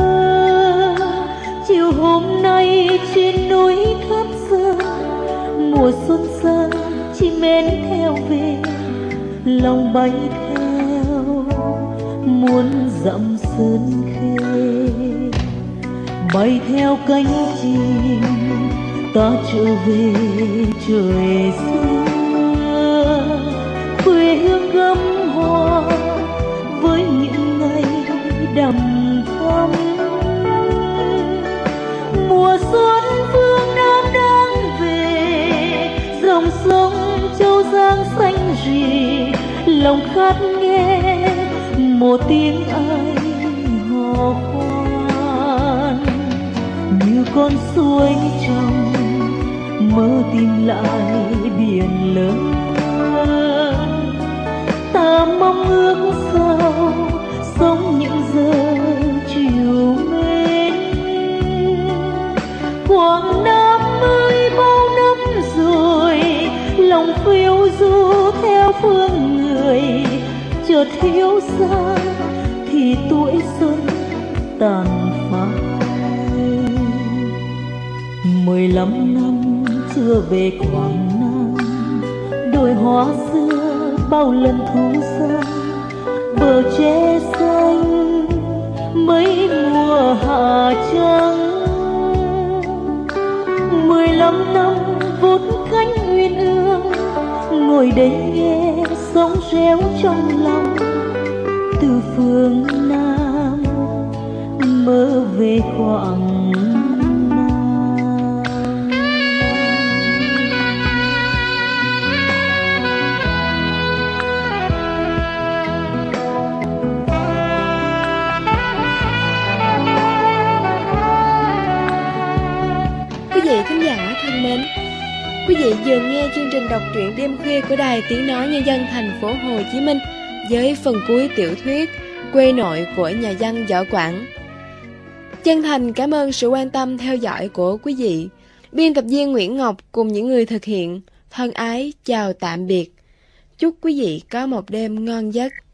Chiều hôm nay trên núi Tháp Sơn, mùa xuân sang chim én theo về, lòng bay theo muôn dặm sơn khê. Bay theo cánh chim ta trở về trời xưa, quê hương gấm hoa với những ngày đầm thắm. Mùa xuân phương Nam đang về, dòng sông Châu Giang xanh rì, lòng khát nghe một tiếng ai hò khoan. Như con suối trong mơ tìm lại biển lớn, ta mong ước sao sống những giờ chiều mến. Quảng Nam ơi bao năm rồi, lòng phiêu du theo phương người, chợt thiếu xa thì tuổi xuân tàn phai. 15 năm chưa về Quảng Nam, đồi hoa xưa bao lần thu sang, bờ tre xanh mấy mùa hạ trắng. 15 năm vút cánh uyên ương, ngồi đây nghe sóng réo trong lòng. Từ phương Nam mơ về Quảng Nam. Quý vị khán giả thân mến, quý vị vừa nghe chương trình đọc truyện đêm khuya của Đài Tiếng Nói Nhân dân thành phố Hồ Chí Minh với phần cuối tiểu thuyết Quê Nội của nhà văn Võ Quảng. Chân thành cảm ơn sự quan tâm theo dõi của quý vị. Biên tập viên Nguyễn Ngọc cùng những người thực hiện thân ái chào tạm biệt. Chúc quý vị có một đêm ngon giấc.